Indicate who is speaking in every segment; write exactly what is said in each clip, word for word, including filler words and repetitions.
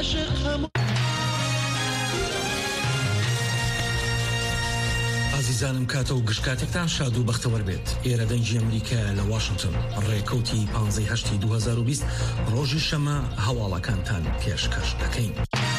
Speaker 1: عزیزانم کاتە و گشتکاتێکتان شاد و بەختەوەر بێت. ئێرە دەنگی ئەمریکا لە واشنگتن ڕێکەوتی پانزەی هەشتی دوو هەزار و بیست ڕۆژی شەمە هەواڵەکانتان پێشکەش دەکەین.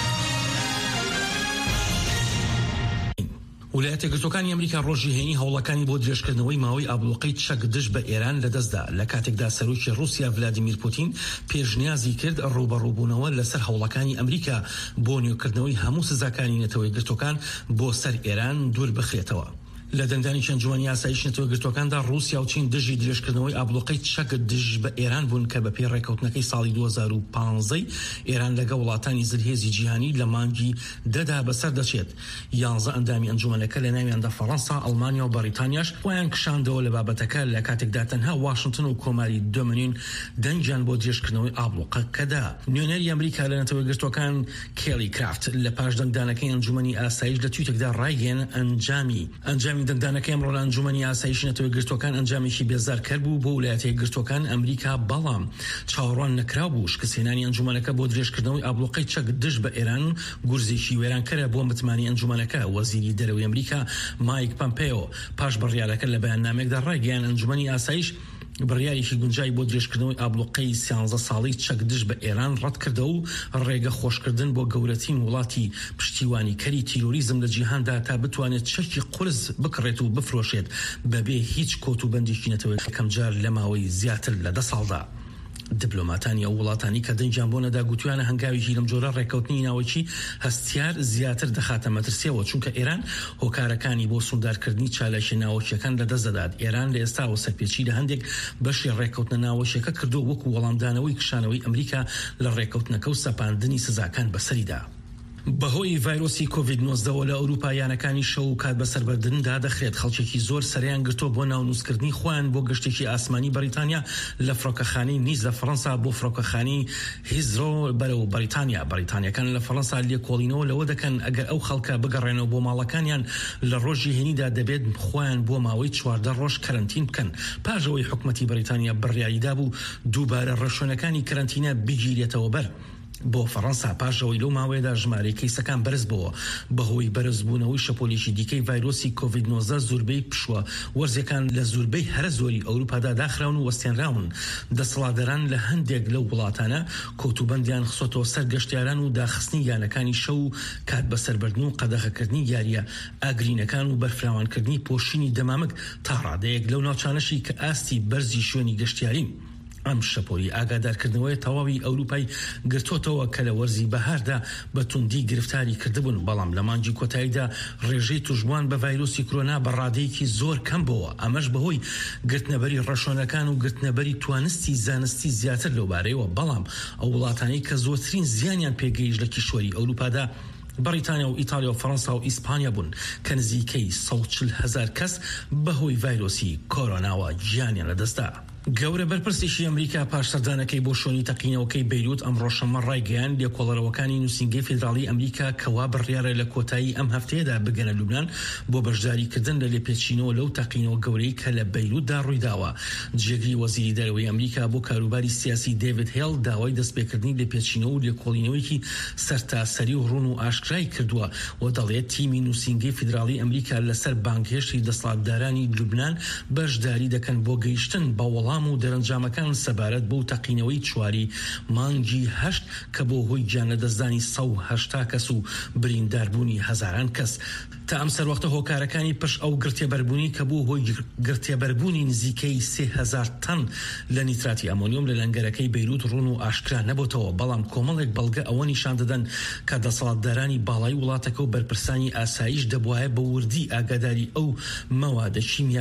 Speaker 1: ویلایەتە یەکگرتووەکانی ئەمریکا ڕۆژی هەینی هەوڵەکانی بۆ درێژکردنەوەی ماوەی ئابڵوقەی چەک دژ بە ئێران لەدەستدا لە کاتێکدا سەرۆکی رووسیا ڤلادیمیر پوتین پێشنیازی کرد ڕوبەڕووبوونەوە لەسەر هەوڵەکانی ئەمریکا بۆ نوێکردنەوەی هەموو سزاکانی نەتەوە یەکگرتووەکان بۆ سەر ئێران دوور بخرێتەوە. لە دەنگدانی ئەنجومەنی یاساییی نەتەوە یەکگرتووەکاندا رووسیا و چین دژی درێژکردنەوەی ئابڵوقەی چەک دژ بە ئێران بوون کە بەپێی ڕێکەوتنەکەی ساڵی دوو هەزار و پانزە ئێران لەگە وڵاتانی زلهێزی جیهانی لە مانگی دەدا بەسەر دەچێت. یانزە ئەندامی ئەنجومەنەکە لە ناویاندا فەڕەنسا، ئەڵمانیا و بەریتانیاش خۆیان کشاندەوە لە بابەتەکە لە کاتێکدا تەنها واشنگتن و کۆماری دۆمنین دەنگیان بۆ درێژکردنەوەی ئابڵوقەکەدا. نوێنەری ئەمریکا لە نەتەوە یەکگرتووەکان کێلی کرافت لە پاش دەنگدانەکەی ئەنجومەنی ئاسایش لە تویتێکدا ڕایگەیەن ئەنجامی ئەنجامی دەنگدانەکەی ئەمڕۆ ئەنجومەنی ئاسایشی نەتەوە یەکگرتووەکان ئەنجامێکی بێزارکەر بوو بۆ ویلایەتە یەکگرتووەکان ئەمریکا، بەڵام چاوەڕوان نەکرا بوو شکستهێنانی ئەنجومەنەکە بۆ درێژکردنەوەی ئابڵوقەی چەک دژ بە ئێران گورزێکی وێرانکەرە بۆ متمانی ئەنجومەنەکە. وەزیری دەرەوەی ئەمریکا مایک پۆمپێۆ پاش بڕیارەکە لە بەیاننامێکدا ڕایگەیاند ئەنجومەنی ئاسایش بڕیارێکی گونجای بۆ درێژکردنەوەی ئابڵوقەی سیانزە ساڵی چەک دژ بە ئێران ڕەت کردە و ڕێگە خۆشکردن بۆ گەورەترین وڵاتی پشتیوانی کەری تیرۆریزم لە جیهاندا تا بتوانێت چەکی قورس بکڕێت و بفرۆشێت بەبێ هیچ کۆت و بەندێکی نەتەوە کەم جار لە ماوەی زیاتر لە دە ساڵدا. دیپلۆماتانی ئەو وڵاتانی کە دەنگیان بۆ نەدا گوتویانە هەنگاوێکی لەم جۆرە ڕێکەوتنی ناوەکی هەستیار زیاتر دەخاتە مەترسیەوە، چونکە ئێران هۆکارەکانی بۆ سوودارکردنی چالاشی ناوەکیەکان لەدەست دەدات. ئێران لە ئێستاوە سەرپێچی لە هەندێک بەشی ڕێکەوتنە ناوەشیەکە کردو وەکو وەڵامدانەوەی کشانەوەی ئەمریکا لە ڕێکەوتنەکە و سەپاندنی سزاکان بەسەریدا. بەهۆی ڤایرۆسی کۆڤید نۆزدە لە ئەوروپایانەکانی شەو و کات بەسەربردندا دەخرێت خەڵکێکی زۆر سەریان گرتۆ بۆ ناونووسکردنی خۆیان بۆ گەشتێکی ئاسمانی بەریتانیا لە فڕۆکەخانەی نیز لە فەڕەنسا بۆ فڕۆکەخانەی هیزرۆ بەرەو بەریتانیا. بەریتانیەکان لە فەڕەنسا لێکۆڵینەوە لەوە دەکەن ئەگەر ئەو خەڵکە بگەڕێنەوە بۆ ماڵەکانیان لە ڕۆژی هێنیدا دەبێت خۆیان بۆ ماوەی چواردە ڕۆژ کەرەنتین بکەن. پاژەوەی حکومەتی بەریتانیا بڕیاریدا بوو دووبارە ڕێشۆنەکانی کەرەنتینە بگیرێتەوە بەر بۆ فەڕەنسا پاشەوەی لەو ماوەیەدا ژمارەی کەیسەکان بەرز بووە بەهۆی بەرزبوونەوەی شەپۆلێکی دیکەی ڤایرۆسی کۆڤید نۆزدە. زۆربەی پشووە وەرزەکان لە زۆربەی هەرە زۆری ئەوروپادا داخراون و وەستێنراون. دەسەڵاتداران لە هەندێک لەو وڵاتانە کۆتوبەندیان خسۆتەوە سەر گەشتیاران و داخستنی یانەکانی شەو و کات بەسەربردن و قەدەغەکردنی یاریە ئاگرینەکان و بەرفراوانکردنی پۆشینی دەمامک تا ڕادەیەک لەو ناوچانەشی کە ئاستی بەرزی شوێنی گەشتیارین. ئەم شەپۆلی ئاگادارکردنەوەی تەواوی ئەوروپای گرتوتەوە کە لە وەرزی بەهاردا بە توندی گرفتاری کردبوون، بەڵام لە مانگی کۆتاییدا ڕێژەی توشبوان بە ڤایرۆسی کۆرۆنا بە ڕادەیەکی زۆر کەم بووە. ئەمەش بەهۆی گرتنەبەری ڕەشۆنەکان و گرتنەبەری توانستی زانستی زیاتر لەوبارەیەوە. بەڵام ئەو وڵاتانەی کە زۆرترین زیانیان پێگەیشت لە کیشوەری ئەوروپادا بەریتانیا و ئیتالیا و فەڕەنسا و ئیسپانیا بوون کە نزیکەی سەد و چل هەزار کەس بەهۆی ڤایرۆسی کۆرۆناوە گیانیان لەدەستدا. گەورە بەرپرسێکی ئەمریکا پاش سەردانەکەی بۆ شۆنی تەقینەوەکەی بەیروت ئەمڕۆ شەمە ڕایگەیاند لێکۆڵەرەوەکانی نووسینگەی فیدراڵی ئەمریکا کەوا بڕیارە لە کۆتایی ئەم هەفتەیەدا بگەنە لوبنان بۆ بەشداریکردن لە لێپێچینەوە لەو تەقینەوە گەورەی کە لە بەیروتدا ڕوویداوە. جێگری وەزیری دەرەوەی ئەمریکا بۆ کاروباری سیاسی دەیڤید هێڵ داوای دەستپێکردنی لێپێچینەوە و لێکۆڵینەوەیکی سەرتاسەری و ڕوون و ئاشکرای کردووە و دەڵێت تیمی نووسینگەی فیدراڵی ئەمریکا لەسەر بانگهێشتی دەسەڵاتدارانی لوبنان بەشداری دەکەن بۆ گەیشتن بە وەڵام و دەرەنجامەکان سەبارەت بۆ تەقینەوەی چواری مانگی هەشت کە بۆ هۆی گیانەدەستدانی سەد و هەشتا کەس و برینداربوونی هەزاران کەس. تا ئەم سەروەختە هۆکارەکانی پشت ئەو گرتێبەربوونی کە بوو هۆی گرتێبەربوونی نزیکەی سێ هەزار تەن لە نیتراتی ئەمۆنیۆم لە لەنگەرەکەی بەیروت ڕوون و ئاشکرا نەبووتەوە، بەڵام کۆمەڵێک بەڵگە ئەوە نیشان دەدەن کە دەسەڵاتدارانی باڵای وڵاتەکە و بەرپرسانی ئاسایش دەبوایە بە وردی ئاگاداری ئەو مەوادە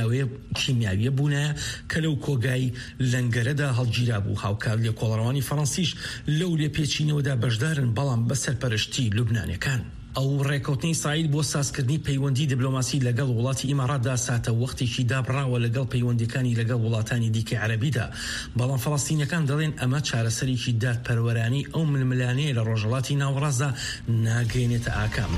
Speaker 1: کیمیاویە بوونایە کە لەو کۆگای لەنگەرەدا هەڵگیرا بوو. هاوکار لێکۆڵەرەوانی فەڕەنسیش لەو لێپێچینەوەدا بەشدارن، بەڵام بەسەرپەرشتی لوبنانیەکان. ئەو ڕێکەوتنی ئیسرائیل بۆ سازکردنی پەیوەندی دیبلۆماسی لەگەڵ وڵاتی ئیماراتدا ساتە وەختێکی دابڕاوە لەگەڵ پەیوەندیەکانی لەگەڵ وڵاتانی دیکەی عەرەبیدا، بەڵام فەڵەستینیەکان دەڵێن ئەمە چارەسەرێکی دادپەروەرانی ئەو ململانەیە لە ڕۆژهەڵاتی ناوەڕاستدا ناگەێنێتە ئاکام.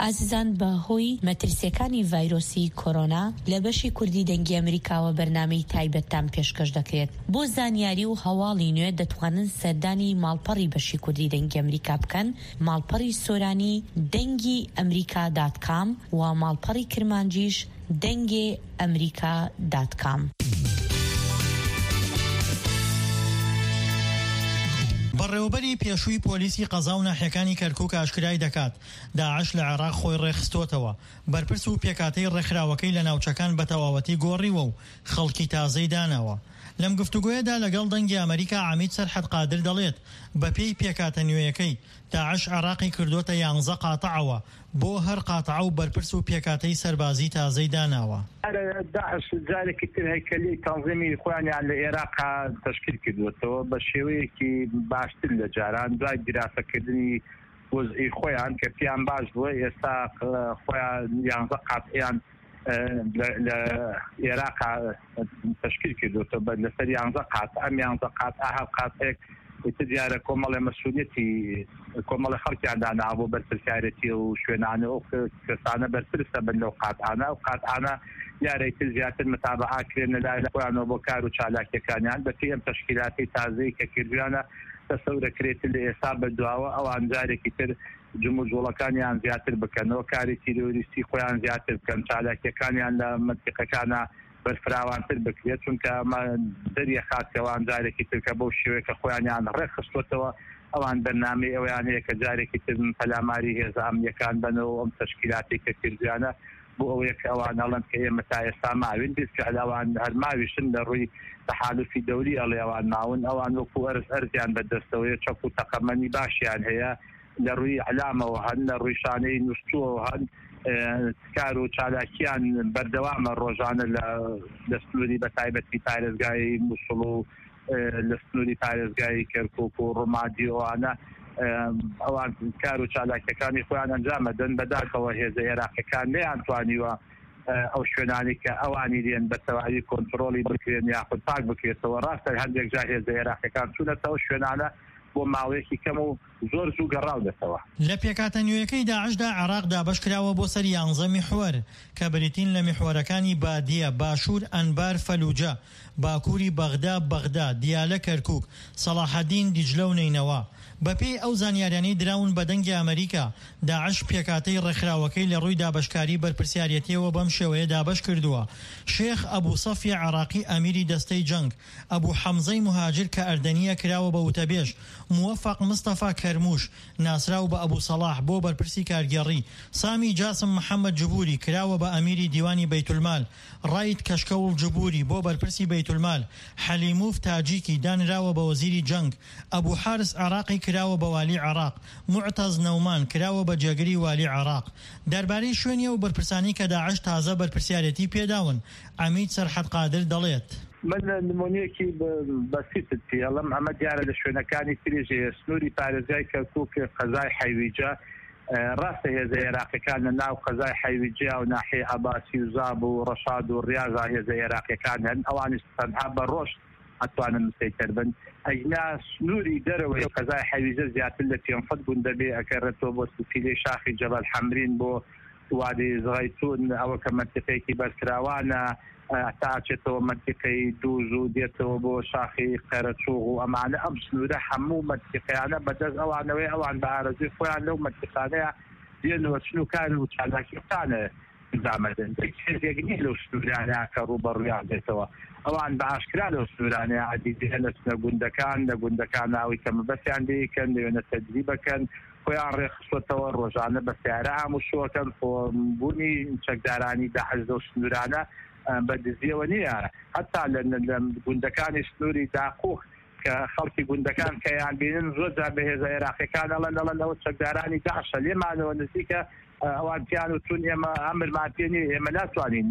Speaker 2: ئازیزان بەهۆی مەترسیەکانی ڤایرۆسی کۆرۆنا لە بەشی کوردی دەنگی ئەمریکاوە بەرنامەی تایبەتتان پێشکەش دەکرێت. بۆ زانیاری و هەواڵی نوێ دەتوانن سەردانی ماڵپەڕی بەشی کوردی دەنگی ئەمریکا بکەن، ماڵپەڕی سۆرانی دەنگی ئەمریکا دات کام و ماڵپەڕی کرمانجیش دەنگی ئەمریکا دات کام.
Speaker 3: بەڕێوەبەری پێشووی پۆلیسی قەزا و ناحیەکانی کەرکووک ئاشکرای دەکات داعش لە عێراق خۆی ڕێخستۆتەوە. بەرپرس و پێکاتەی ڕێکخراوەکەی لە ناوچەکان بە تەواوەتی گۆڕیوە و خەڵکی تازەی داناوە. لەم گفتوگۆیەدا لەگەڵ دەنگی ئەمریکا عەمید سەرحەد قادر دەڵێت بە پێی پێکاتە نوێیەکەی داعش عێراقی کردوتە یانزە قاتەعەوە بۆ هەر قاتەعە و بەرپرس و پێکاتەی سەربازی تازەی داناوە.
Speaker 4: داعش جارێکی تر هەیکەلی تەنظیمی خۆیانیان لە عێراقا تەشکیل کردوتەوە بە شێوەیەکی باشتر لە جاران دوای دراسەکردنی وەزعی خۆیان کە پیان باش بووە. ئێستا خۆیان یانزە قاتەیان لە عێراقا تشکیل کردوتەوە لەسەر یانزە قاتە. ئەم یانزە قاتە هەر قاتەیەک دیارە کۆمەڵی مەسئولیەتی کۆمەڵی خەڵکیان دانابوو بەرپرسیارەتی و شوێنانە و کەسانە بەرپرسە بن لەو قاتانە و قاتانە یارێکی زیاتر متابعاکرێن لەلای خۆیانەوە بۆ کار و چالاکیەکانیان بە پێی ئەم تەشکیلاتی تازەی کە کردویانە تەسەورەکرێت لە ئێستا بەدواوە ئەوان جارێکی تر جمهور جوڵەکانیان زیاتر بکەنەوە، کاری تیرۆریستی خۆیان زیاتر بکەن، چالاکیەکانیان لە منتیقەکانە بەرفراوانتر بکرێت، چونکە ئەمە دەریە خاتکەوان جارێکی ترکە بەو شێوەیە کە خۆیانیان ڕێخستوتەوە ئەوان بەرنامەی ئەویان هەیە کە جارێکی تر پەلاماری هێزە ئەمنیەکان بنەوە ئەم تەشکیلاتی کە کردویانە بۆ ئەوەیە کە ئەوان هەڵەن کە ئێمە تا ئێستا ماوین بیست کە ئەوان هەرماویشن لە ڕووی تەحالوفی دەوری ئەڵێ ئەوان ماون ئەوان وەکو ئەرز ئەرزیان بەدەستەوەیە چەک و تەقەمەنی باشیان هەیە لە ڕووی عەلامەوە هەن لە ڕووی شانەی نووسووەوە هەن کار و چالاکیان بەردەوامە ڕۆژانە لە سنووری بە تایبەتی پارێزگای مووسڵ و لە سنووری پارێزگای کەرکووک و ڕۆمادی ئەوانە ئەوان کار و چالاکیەکانی خۆیان ئەنجامەدەن بەداخەوە هێزە عێراقیەکان نەیانتوانیوە ئەو شوێنانی کە ئەوانی دێن بە تەواوی کۆنتڕۆڵی بکرێن یاخود پاک بکرێتەوە. ڕاستە هەندێک جار هێزە عێراقیەکان چوونەتەوە شوێنانە بۆ ماوەیەکی کەم و زۆر زوو گەڕاودەتەوە.
Speaker 3: لە پێکاتە نوێیەکەی داعشدا عێراق دابەش کراوە بۆ سەر یانزە میحوەر کە بریتین لە میحوەرەکانی بادیە، باشوور، ئەنبار، فەلوجە، باکووری بەغدا، بەغدا، دیالە، کەرکووک، سەلاحەدین، دیجلە و نینەوە. بەپێی ئەو زانیاریانەی دراون بە دەنگی ئەمریکا داعش پێکاتەی ڕێکخراوەکەی لە ڕووی دابەشکاری بەرپرسیارەتیەوە بەم شێوەیە دابەش کردووە. شێخ ئەبوو سەفی عێراقی ئەمیری دەستەی جەنگ، ئەبوو حەمزەی مهاجر کە ئەردەنیە کراوە بە وتەبێژ، موەفەق مستەفا کەرموش ناسراو بە ئەبوو سەلاح بۆ بەرپرسی کارگێڕی، سامی جاسم محەممەد جبوری کراوە بە ئەمیری دیوانی بەیتولمال، ڕایت کەشکەوڵ جبوری بۆ بەرپرسی بەیتولمال، حەلیموف تاجیکی دانراوە بە وەزیری جەنگ، ئەبوو حارس عێراقی کراوە بە والی عێراق، معتەز نەومان کراوە بە جێگری والی عێراق. دەربارەی شوێنی و بەرپرسانی کە داعش تازە بەرپرسیارەتی پێداون عەمید سەرحەد قادر دەڵێت
Speaker 4: من نمونەیەکی بەسیتت پێڵم ئەمە دیارە لە شوێنەکانی تریژێ سنووری پارێزگای کەرکووک قەزای حەیویجە ڕاستە هێزە عێراقیەکان لە ناو قەزای حەیویجە و ناحیە عەباسی و زاب و ڕەشاد و ڕیاضا هێزە عێراقیەکان هەن ئەوانش تەنها بە ڕۆژ ئەتوانن مسەیتر بن. ئەینا سنووری دەرەوەی قەزای حەیویجە زیاتر لە پێنج سەد گوندە بێ ئەکەڕێتەوە بۆ سوپیلەی شاخی جەبەل حەمرین بۆ وادی زغەیتون ئەوە کە منتیقەیەکی بەرکراوانە تاچێتەوە منتیقەی دووز و دێتەوە بۆ شاخی قەرەچووغ و ئەمانە ئەم سنوورە هەموو منتیقەیانە بەدەست ئەوانەوەی ئەوان بە ئارەزوی خۆیان لەو منتیقانەیە دێنەوە چن و کار و چالاکیەکانە دامەدەن هێزێک لەو سنوورانەیە کە ڕوبەڕوویان دێتەوە ئەوان بە ئاشکرا لەو سنوورانەیە عەدیدیە لە چنە گوندەکان لە گوندەکان ناوی کەمەبەستیان دەیکەن دەوێنە تەدریب بکەن خۆیان ڕێخستوتەوە ڕۆژانە بە سیارە ئاموشوەکەن خۆبوونی چەکدارانی داعش لەو سنوورانە بەدزیەوە نییە. هەتا لە گوندەکانی سنووری داقووق کە خەڵکی گوندەکان کەیان بینن زۆر جار بە هێزە عێراقیەکان ئەڵەن دەڵەن ئەوە چەکدارانی داعشە لێمانەوە نزیکە ئەوان پیان و چون ئێمە ئەمرمان پێ نیە ئێمە ناتوانین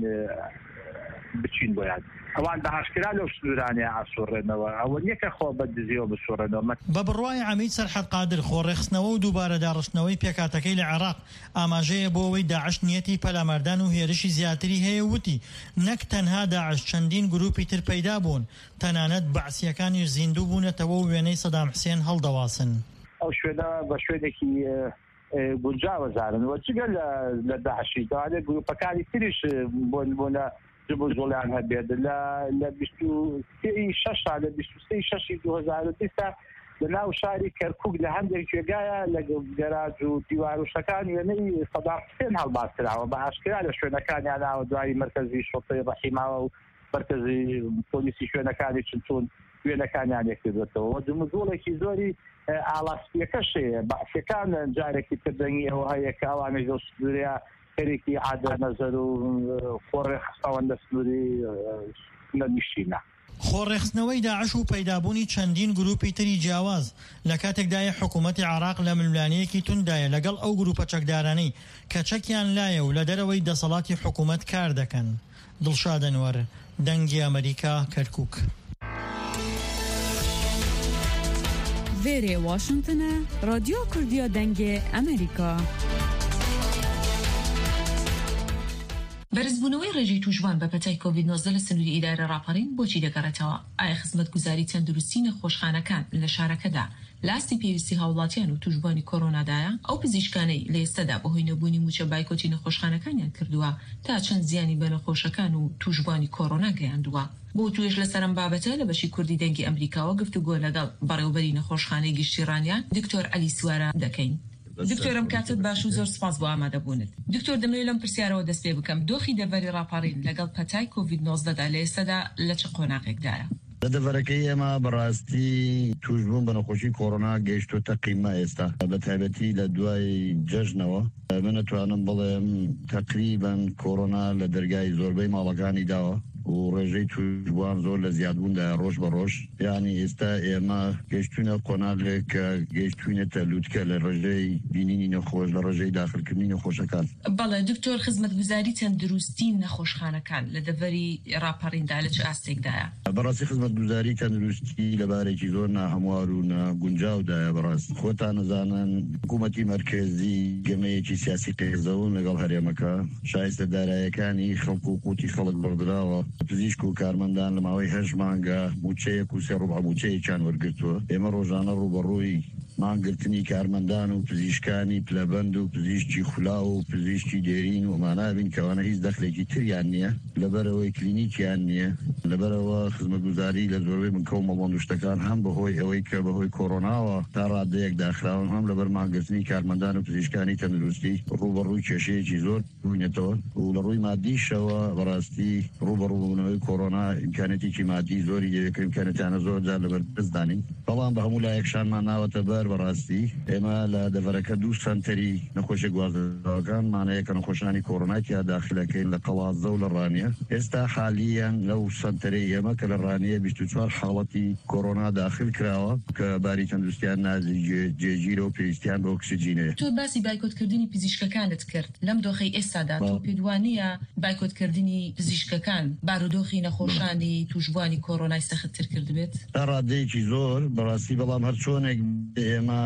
Speaker 4: بچین بۆیان ئەوان بە ئاشکرا لەو سنوورانەیە ئاسوڕێنەوە ئەوە نییە کە خۆ بەدزیەوە بسوڕێنەوە.
Speaker 3: بە بڕوای عەمید سەرحەد قادر خۆڕێخستنەوە و دووبارە داڕشتنەوەی پێکاتەکەی لە عێراق ئاماژەیە بۆ ئەوەی داعش نیەتی پەلامەردان و هێرشی زیاتری هەیە وتی نەک تەنها داعش چەندین گروپی تر پەیدا بوون تەنانەت بەعسیەکانیش زیندوو بوونەتەوە و وێنەی سەدام حوسێن هەڵدەواسن.
Speaker 4: ئەو شوێنە بە شوێنێکی گونجاوەزارن و جگە لە داعشی داوادێ گروپەکانی تریش بۆ بۆە بۆ زۆڵیان هەبێت لە بیست و سێ شەش لە بیست و سێ شەشی دوو هەزار و بیست لە ناو شاری کەرکوک لە هەندێک کوێگایە لە گەراج و دیواروشەکان وێنەی سەدام حوسێن هەڵباسراوە بە ئاشکرا لە شوێنەکانیان ناوە دوایی مرکزی شۆڕتەی ڕەحیماوە و مرکزی پۆلیسی شوێنەکانی چنچون وێنەکانیان یەکردوێتەوە دموزۆڵێکی زۆری ئاڵاستیەکەشەیە بەعسیەکان جارێکی تردەنگی ئەوە هەیە کە ئەوانەی دۆ سنووریا خەرێکی عادە نەزەر و خۆڕێ خستەوەندە سنووری نەنیشتینە.
Speaker 3: خۆڕێخستنەوەی داعش و پەیدابوونی چەندین گروپی تری جیاواز لە کاتێکدایە حکوومەتی عێراق لە ململانەیەکی توندایە لەگەڵ ئەو گروپە چەکدارانەی کە چەکیان لایە و لە دەرەوەی دەسەڵاتی حکوومەت کار دەکەن. دڵشاد ئەنوەر، دەنگی ئەمریکا، کەرکووک.
Speaker 5: وێرێ واشنگتنە، رادیۆ کوردیە دەنگێ ئەمریکا.
Speaker 6: بەرزبوونەوەی ڕێژەی توشبوان بە پەتای کۆڤید نۆزدە لە سنووری ئیدارە ڕاپەڕین بۆچی دەگەڕێتەوە؟ ئایا خزمەتگوزاری تەندروستی نەخۆشخانەکان لە شارەکەدا لاستی پێویستی هاوڵاتیان و توشبوانی کۆرۆنادایە؟ ئەو پزیشکانەی لە ئێستادا بەهۆی نەبوونی موچە بایکۆتی نەخۆشخانەکانیان کردووە تا چەند زیانی بە نەخۆشەکان و توشبوانی کۆرۆنا گەیاندووە. بۆ توێژ لەسەر ئەم بابەتە لە بەشی کوردی دەنگی ئەمریکاوە گفتوگۆ لەگەڵ بەڕێوەبەری نەخۆشخانەی گشتی ڕانیان دکتۆر عەلی سوارە دەکەین. دکتۆرم کاتت باش و زۆر سپاس بۆ ئامادەبوونت. دکتۆر دەمەوێت لەم پرسیارەوە دەست پێ بکەم، دۆخی دەڤەری ڕاپەڕین لەگەڵ پەتای کۆڤید نۆزدەدا لە ئێستادا لە چه قۆناغێکدایە؟
Speaker 7: لە دەڤەرەکەی ئێمە بەڕاستی توشبوون بە نەخۆشی کۆرۆنا گەیشتوتە قیمە ئێستا بە تایبەتی لە دوای جەژنەوە. من ئەتوانم بڵێم تەقریبەن کۆرۆنا لە دەرگای زۆربەی ماڵەکانی داوە و ڕێژەی توشبوان زۆر لە زیادبووندا ڕۆژ بە ڕۆژ. یعنی ئێستا ئێمە گەیشتوونە قۆناغێک کە گەیشتوینەتە لووتکە لە ڕێژەی بینینی نەخۆش لە ڕێژەی داخلکردنی نەخۆشەکان.
Speaker 6: بەڵێ دکتۆر، خزمەتگوزاری تەندروستی نەخۆشخانەکان لە دەڤەری ڕاپەڕیندا لە چه ئاستێکدایە؟
Speaker 7: بەڕاستی خزمەتگوزاری تەندروستی لەبارێکی زۆر ناهەموار و ناگونجاودایە. بەڕاست خۆتان نەزانن حکوومەتی مەرکەزی گەمەیەکی سیاسی قێزەون لەگەڵ هەرێمەکە شایستە داراییەکانی خەڵک و قوتی خەڵک بەردراوە. پزیشک و کارمەندان لە ماوەی هەژ مانگە موچەیەک و سێ ڕوبع موچەیەکیان وەرگرتووە. ئێمە ڕۆژانە ڕوبەڕووی مانگرتنی کارمەندان و پزیشکانی پلەبەند و پزیشکی خولا و پزیشکی دێرین و مانابین کەوانە هیچ دەخلێکی تریان نییە لەبەرەوەی کلینیکیان نییە. لەبەرەوە خزمەتگوزاری لە زۆربەی من کەو مەڵبەندوشتەکان هەم بەهۆی ئەوەی کە بەهۆی کۆرۆناوە تا ڕادەیەک داخراون هەم لەبەر مانگرتنی کارمەندان و پزیشکانی تەندروستی ڕوبەڕووی کێشەیەکی زۆر بووینێتەوە و لە ڕووی مادیشەوە بەڕاستی ڕوبەڕووبوونەوەی کۆرۆنا ئیمکانەتێکی مادی زۆری یەکە ئیمکانەتیانە زۆر جار لەبەر دەستدانین. بەڵام بە هەموو لایەکشانمان ناوەتە بەر بەڕاستی ئێمە لە دەڤەرەکە دوو سەنتەری نەخۆشی گواردەوەکان مانەیەکە نەخۆشانی کۆرۆناکیا داخلەکەین لە قەڵازە و لە ڕانیە. ئێستا حالیان لەو سەنتەرەی ئێمە کە لە ڕانیە بیست و چوار حاڵەتی کۆرۆنا داخل کراوە کە باری تەندروستیان نازی جێگیرە و پێویستیان بە ئۆکسیجینەیە.
Speaker 6: تۆ باسی بایکۆتکردنی پزیشکەکانت کرد لەم دۆخەی ئێستادا، تۆ پێدوانیە بایکۆتکردنی پزیشکەکان بارودۆخی نەخۆشانی توشبوانی کۆرۆنای سەختتر کردبێت؟
Speaker 7: تا ڕادەیەکی زۆر بەڕاستی، بەڵام هەر چۆنێک ئێمە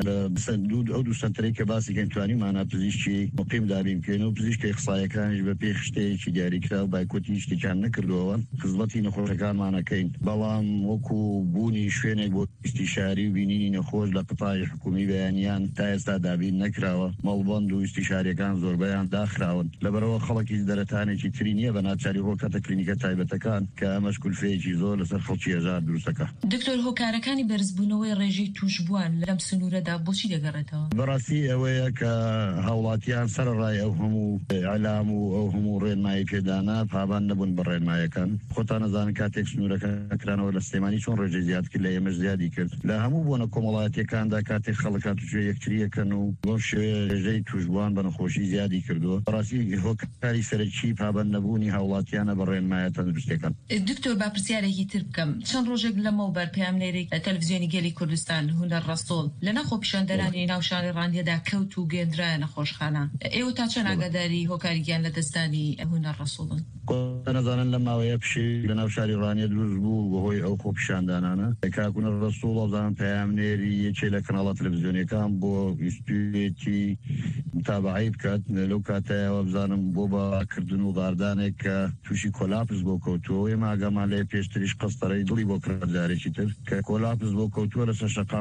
Speaker 7: ئەو دوو سنتەرەی کە باسی گەنتوانیمانە پزیشکی مقیم دابین بکەین و پزیشکی اخصایەکانیش بە پێی شتەیەکی دیاریکرا و بایکۆتی شتێکیان نەکردووە خزمەتی نەخۆشەکانمانەکەین. بەڵام وەکو بوونی شوێنێک بۆ ئیستیشاری و بینینی نەخۆش لە قەتای حکومی بەیانیان تا ئێستا دابین نەکراوە. مەڵبەند و ئیستیشاریەکان زۆربەیان داخراون. لەبەرەوە خەڵکی دەرەتانێکی تری نییە بە ناچاری ڕۆکەتە کلینیکە تایبەتەکان کە ئەمەش کولفەیەکی زۆر لەسەر خەڵکی هێژار دروستەکە.
Speaker 6: دکتۆر، هۆکارەکانی بەرزبوونەوەی ڕێژەی توشبوان لەم سنوورەدا بۆچی دەگەڕێتەوە؟
Speaker 7: بەڕاستی ئەوەیە کە هاوڵاتیان سەرڕای ئەو هەموو ئەعلام و ئەو هەموو ڕێنمایی پێدانا پابان نەبوون بە ڕێنمایەکان. خۆتان نەزانن کاتێک سنوورەکە ئەکرانەوە لە سلێمانی چۆن ڕێژەی زیاد کرد لە ئێمەش زیادی کرد. لە هەموو بۆنە کۆمەڵایەتیەکاندا کاتێک خەڵکات توێ یەکتریەکەن و بۆ شێوێ ڕێژەی توشبوان بە نەخۆشی زیادی کردووە. بەڕاستی هۆکاری سەرەکی پابان نەبوونی هاوڵاتیانە بە ڕێنمایە تەندروستیەکان.
Speaker 6: دکتۆر، با پرسیارێکی تر بکەم. چەند ڕۆژێک لەمەوبەر پەیامنێرێک لە تەلەڤیزیۆنی گەلی کوردستان هونەر ڕەسۆڵ لە نەخۆپیشاندەرانی ناوشانی ڕاندیەدا کەوت و گەێنرایە نەخۆشخانە. ئێوە تا چەند ئاگاداری هۆکاریگیان لە دەستانی هونەر ڕەسۆڵن؟
Speaker 7: نەزانن لە ماوەیە پشی لە ناوشاری ڕانیە دروست بوو بەهۆی ئەو خۆپیشاندانانە. کاکوونە ڕەسۆڵ ئەزانم پەیامنێری یەکێ لە کەناڵە تەلەڤیزیۆنیەکان بۆ ویستوێتی متابعەی بکات لەو کاتایەوە بزانم بۆ باکردن و غاردانێک کە تووشی کۆلاپس بۆ کەوتووە. ئێمە ئاگامان لێ پێشتریش قەستەرەی دڵی بۆ کرد جارێکی تر کە کۆلاپس بۆ کەوتووە لەسەر شەقام کاتێک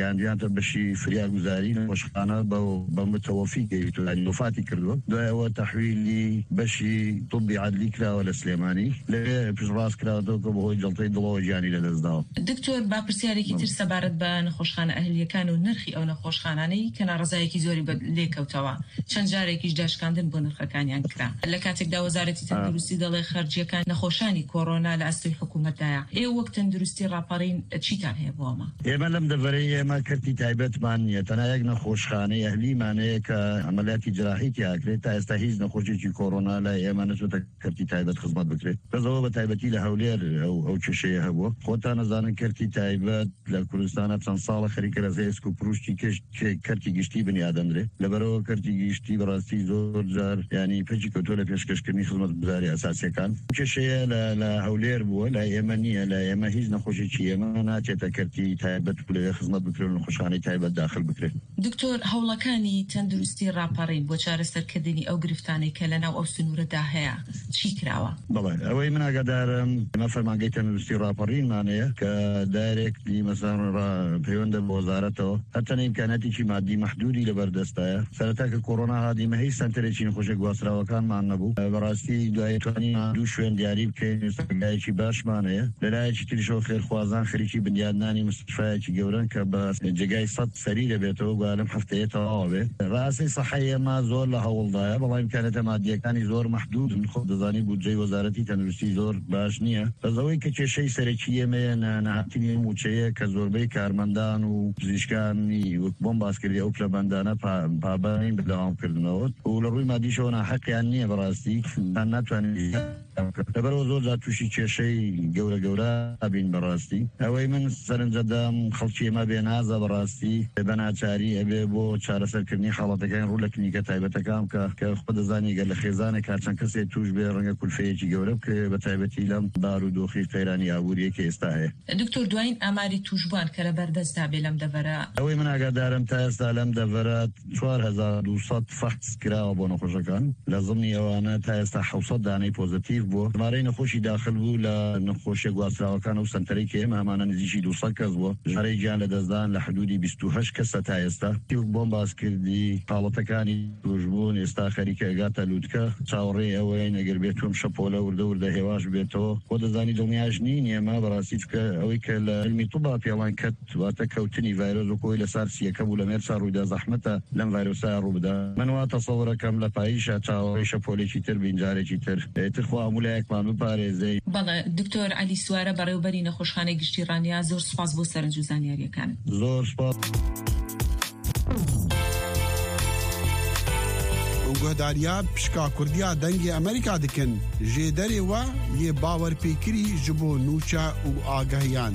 Speaker 7: گەیاندیانتە بەشی فریاگوزاری نەخۆشخانە بە متەوەفی گەیشتوانی وفاتی کردووە. دوایەوە تەحویلی بەشی طبی عەدلی کراوە لە سلێمانی لەوێ پشتڕاست کراوەتەوە کە بەهۆی جەڵتەی دڵەوە گیانی لەدەستداوە.
Speaker 6: دکتۆر با پرسیارێکی تر سەبارەت بە نەخۆشخانە ئەهلیەکان و نرخی ئەو نەخۆشخانانەی کە ناڕزایەکی زۆری لێکەوتەوە چەند جارێکیش داشکاندن بۆ نرخەکانیان کرا. لە کاتێکدا وەزارەتی تەندروستی دەڵێ خەرجیەکان نەخۆشانی کۆڕۆنا لە ئەستۆی حکوومەتدایە. ئێوە وەک تەندروستی ڕاپەڕین چیتان هەیە بۆ ئەمە؟
Speaker 7: ئێمە لەم دەڤەرەی ئێمە کەرتی تایبەتمان نییە، تەنها یەک نەخۆشخانەی ئەهلیمانەیە کە عەمەلیاتی جراحیتی ئاکرێت تا ئێستا هیچ نەخۆشیێکی کۆڕۆنا لای ئێمە نەچۆتە کەرتی تایبەت خزمەت بکرێت. بەزەوە بە تایبەتی لە هەولێر ئەو کێشەیە هەبووە. خۆتان نەزانن کەرتی تایبەت لە کوردستانە چەند ساڵە خەریکە لە زێسک و پروشتی کەرتی گشتی بنیادەنرێت. لەبەرەوە کەرتی گشتی بەڕاستی زۆر جار ینی پێچی کەوتۆ لە پێشکەشکردنی خزمەتگوزاری ئەساسیەکان. کێشەیە لە هەولێر بووە، لای ئێمە نییە، لای ئێمە هیچ نەخۆشیێکی ئێمە ناچێتە کەرتی تایبەت لەوێ خزمەت بکرێت و نەخۆشخانەی تایبەت داخل بکرێت.
Speaker 6: دکتۆر، هەوڵەکانی تەندروستی ڕاپەڕین بۆ چارەسەرکردنی ئەو گرفتانەی کە لەناو ئەو سنوورەدا هەیە چی کراوە؟
Speaker 7: بەڵێ ئەوەی من ئاگادارم ئێمە فەرمانگەی تەندروستی ڕاپەڕینمانەیە کە دایرێکتی مەسەڵەن پەیوەندە بە وەزارەتەوە هەرچەندە ئیمکاناتی مادی مەحدودی لەبەردەستایە. سەرەتا کە کۆڕۆنا هاتیمە هیچ سەنتەرێکی نەخۆشیە گواستراوەکانمان نەبوو. بەڕاستی دوای توانین دوو شوێن دیاری بکەین سەرگایەکی باشمانەیە. لەلایەکی تریشەوە خێرخوازان خەریکی بنیادنانی مستشفایەکی گەورن کە بە جێگای سەد سەری دەبێتەوە گوالم هەفتەیە تەواو بێ. ڕاستی سەحەی ئێمە زۆر لە هەوڵدایە، بەڵام ئیمکانیتە مادیەکانی زۆر مەحدودن. خۆ دەزانی بودجەی وەزارەتی تەندروستی زۆر باش نییە. بەزەوەی کە کێشەی سەرەکی ئێمەیە نەهاتنی موچەیە کە زۆربەی کارمەندان و پزیشکانی وەک بۆم باسکردی ئەو پلەبەندانە پابین بەدەوامکردنەوە و لە ڕووی مادیشەوە ناحەقیان نییە. بەڕاستی تان ناتوانین لەبەرەوە زۆر جار تووشی کێشەی گەورە گەورە ئەبین. بەڕاستی ئەوەی من سەرنجەدام خەڵکی ئێمە بێنازە بەڕاستی بە ناچاری ئەبێ بۆ چارەسەرکردنی خاڵەتەکان ڕوو لە کلینیکە تایبەتەکان کە کە خۆ دەزانی گەر لە خێزانێک چەند کەسێک توش بێ ڕەنگە کولفەیەکی گەورە بکرێ بە تایبەتی لەم بار و دۆخی قەیرانی ئابووریەکە ئێستا هەیە.
Speaker 6: دکتۆر، دوایین ئاماری توشبووان کە لە بەردەستدا بێ لەم دەڤەرە
Speaker 7: ئەوەی من ئاگادارم تا ئێستا لەم دەڤەرە چوار هەزار و دوو سەد فەحس کراوە بۆ نەخۆشەکان. لە زمنی ئەوانە تا ئێستا حەوت سەد دانەی پۆزتیڤ بووە. ژمارەی نەخۆشی داخل بوو لە نەخۆشیە گواستراوەکان و سنتەرەی کە ئێمە هەمانە نزیکی دوو سەد کەس بووە. ژمارەی گیان لە دەستدان لە حدودی بیست و هەشت کەسە تا ئێستا. بۆم باسکردی حاڵەتەکانی توشبوون ئێستا خەریکە ئەگاتە لووتکە چاوەڕێ ئەوەی نەگەر بێتوم شەپۆلە وردە وردە هێواش بێتەوە. خۆ دەزانی دڵنیاش نین ئێمە بەڕاستی چکە ئەوەی کە لە علمی توبا پێڵان کەت واتە کەوتنی ڤایرۆس و کۆی لەسەر سیەکە بوو لە مێرسا ڕوویدا زەحمەتە لەم ڤایرۆسا ڕووبدا. من وا تەسەوڕەکەم لە پاییشە چاوەڕێی شەپۆلێکی تر بینجارێکی تر ئێتر خوا هەمولایەکمان بپارێزەی.
Speaker 6: بەڵێ دکتۆر عەلی سوارە بەڕێوەبەری نەخۆشخانەی گشتی ڕانیا، زۆر سوپاس بۆ سەرنج و زانیاریەکان.
Speaker 7: زۆر سوپاس.
Speaker 8: گۆداریا پشکا کوردیا دەنگی ئەمریکا دکن ژێ دەرێوە یێ باوەرپێکری ji bo nûça û agahiyan.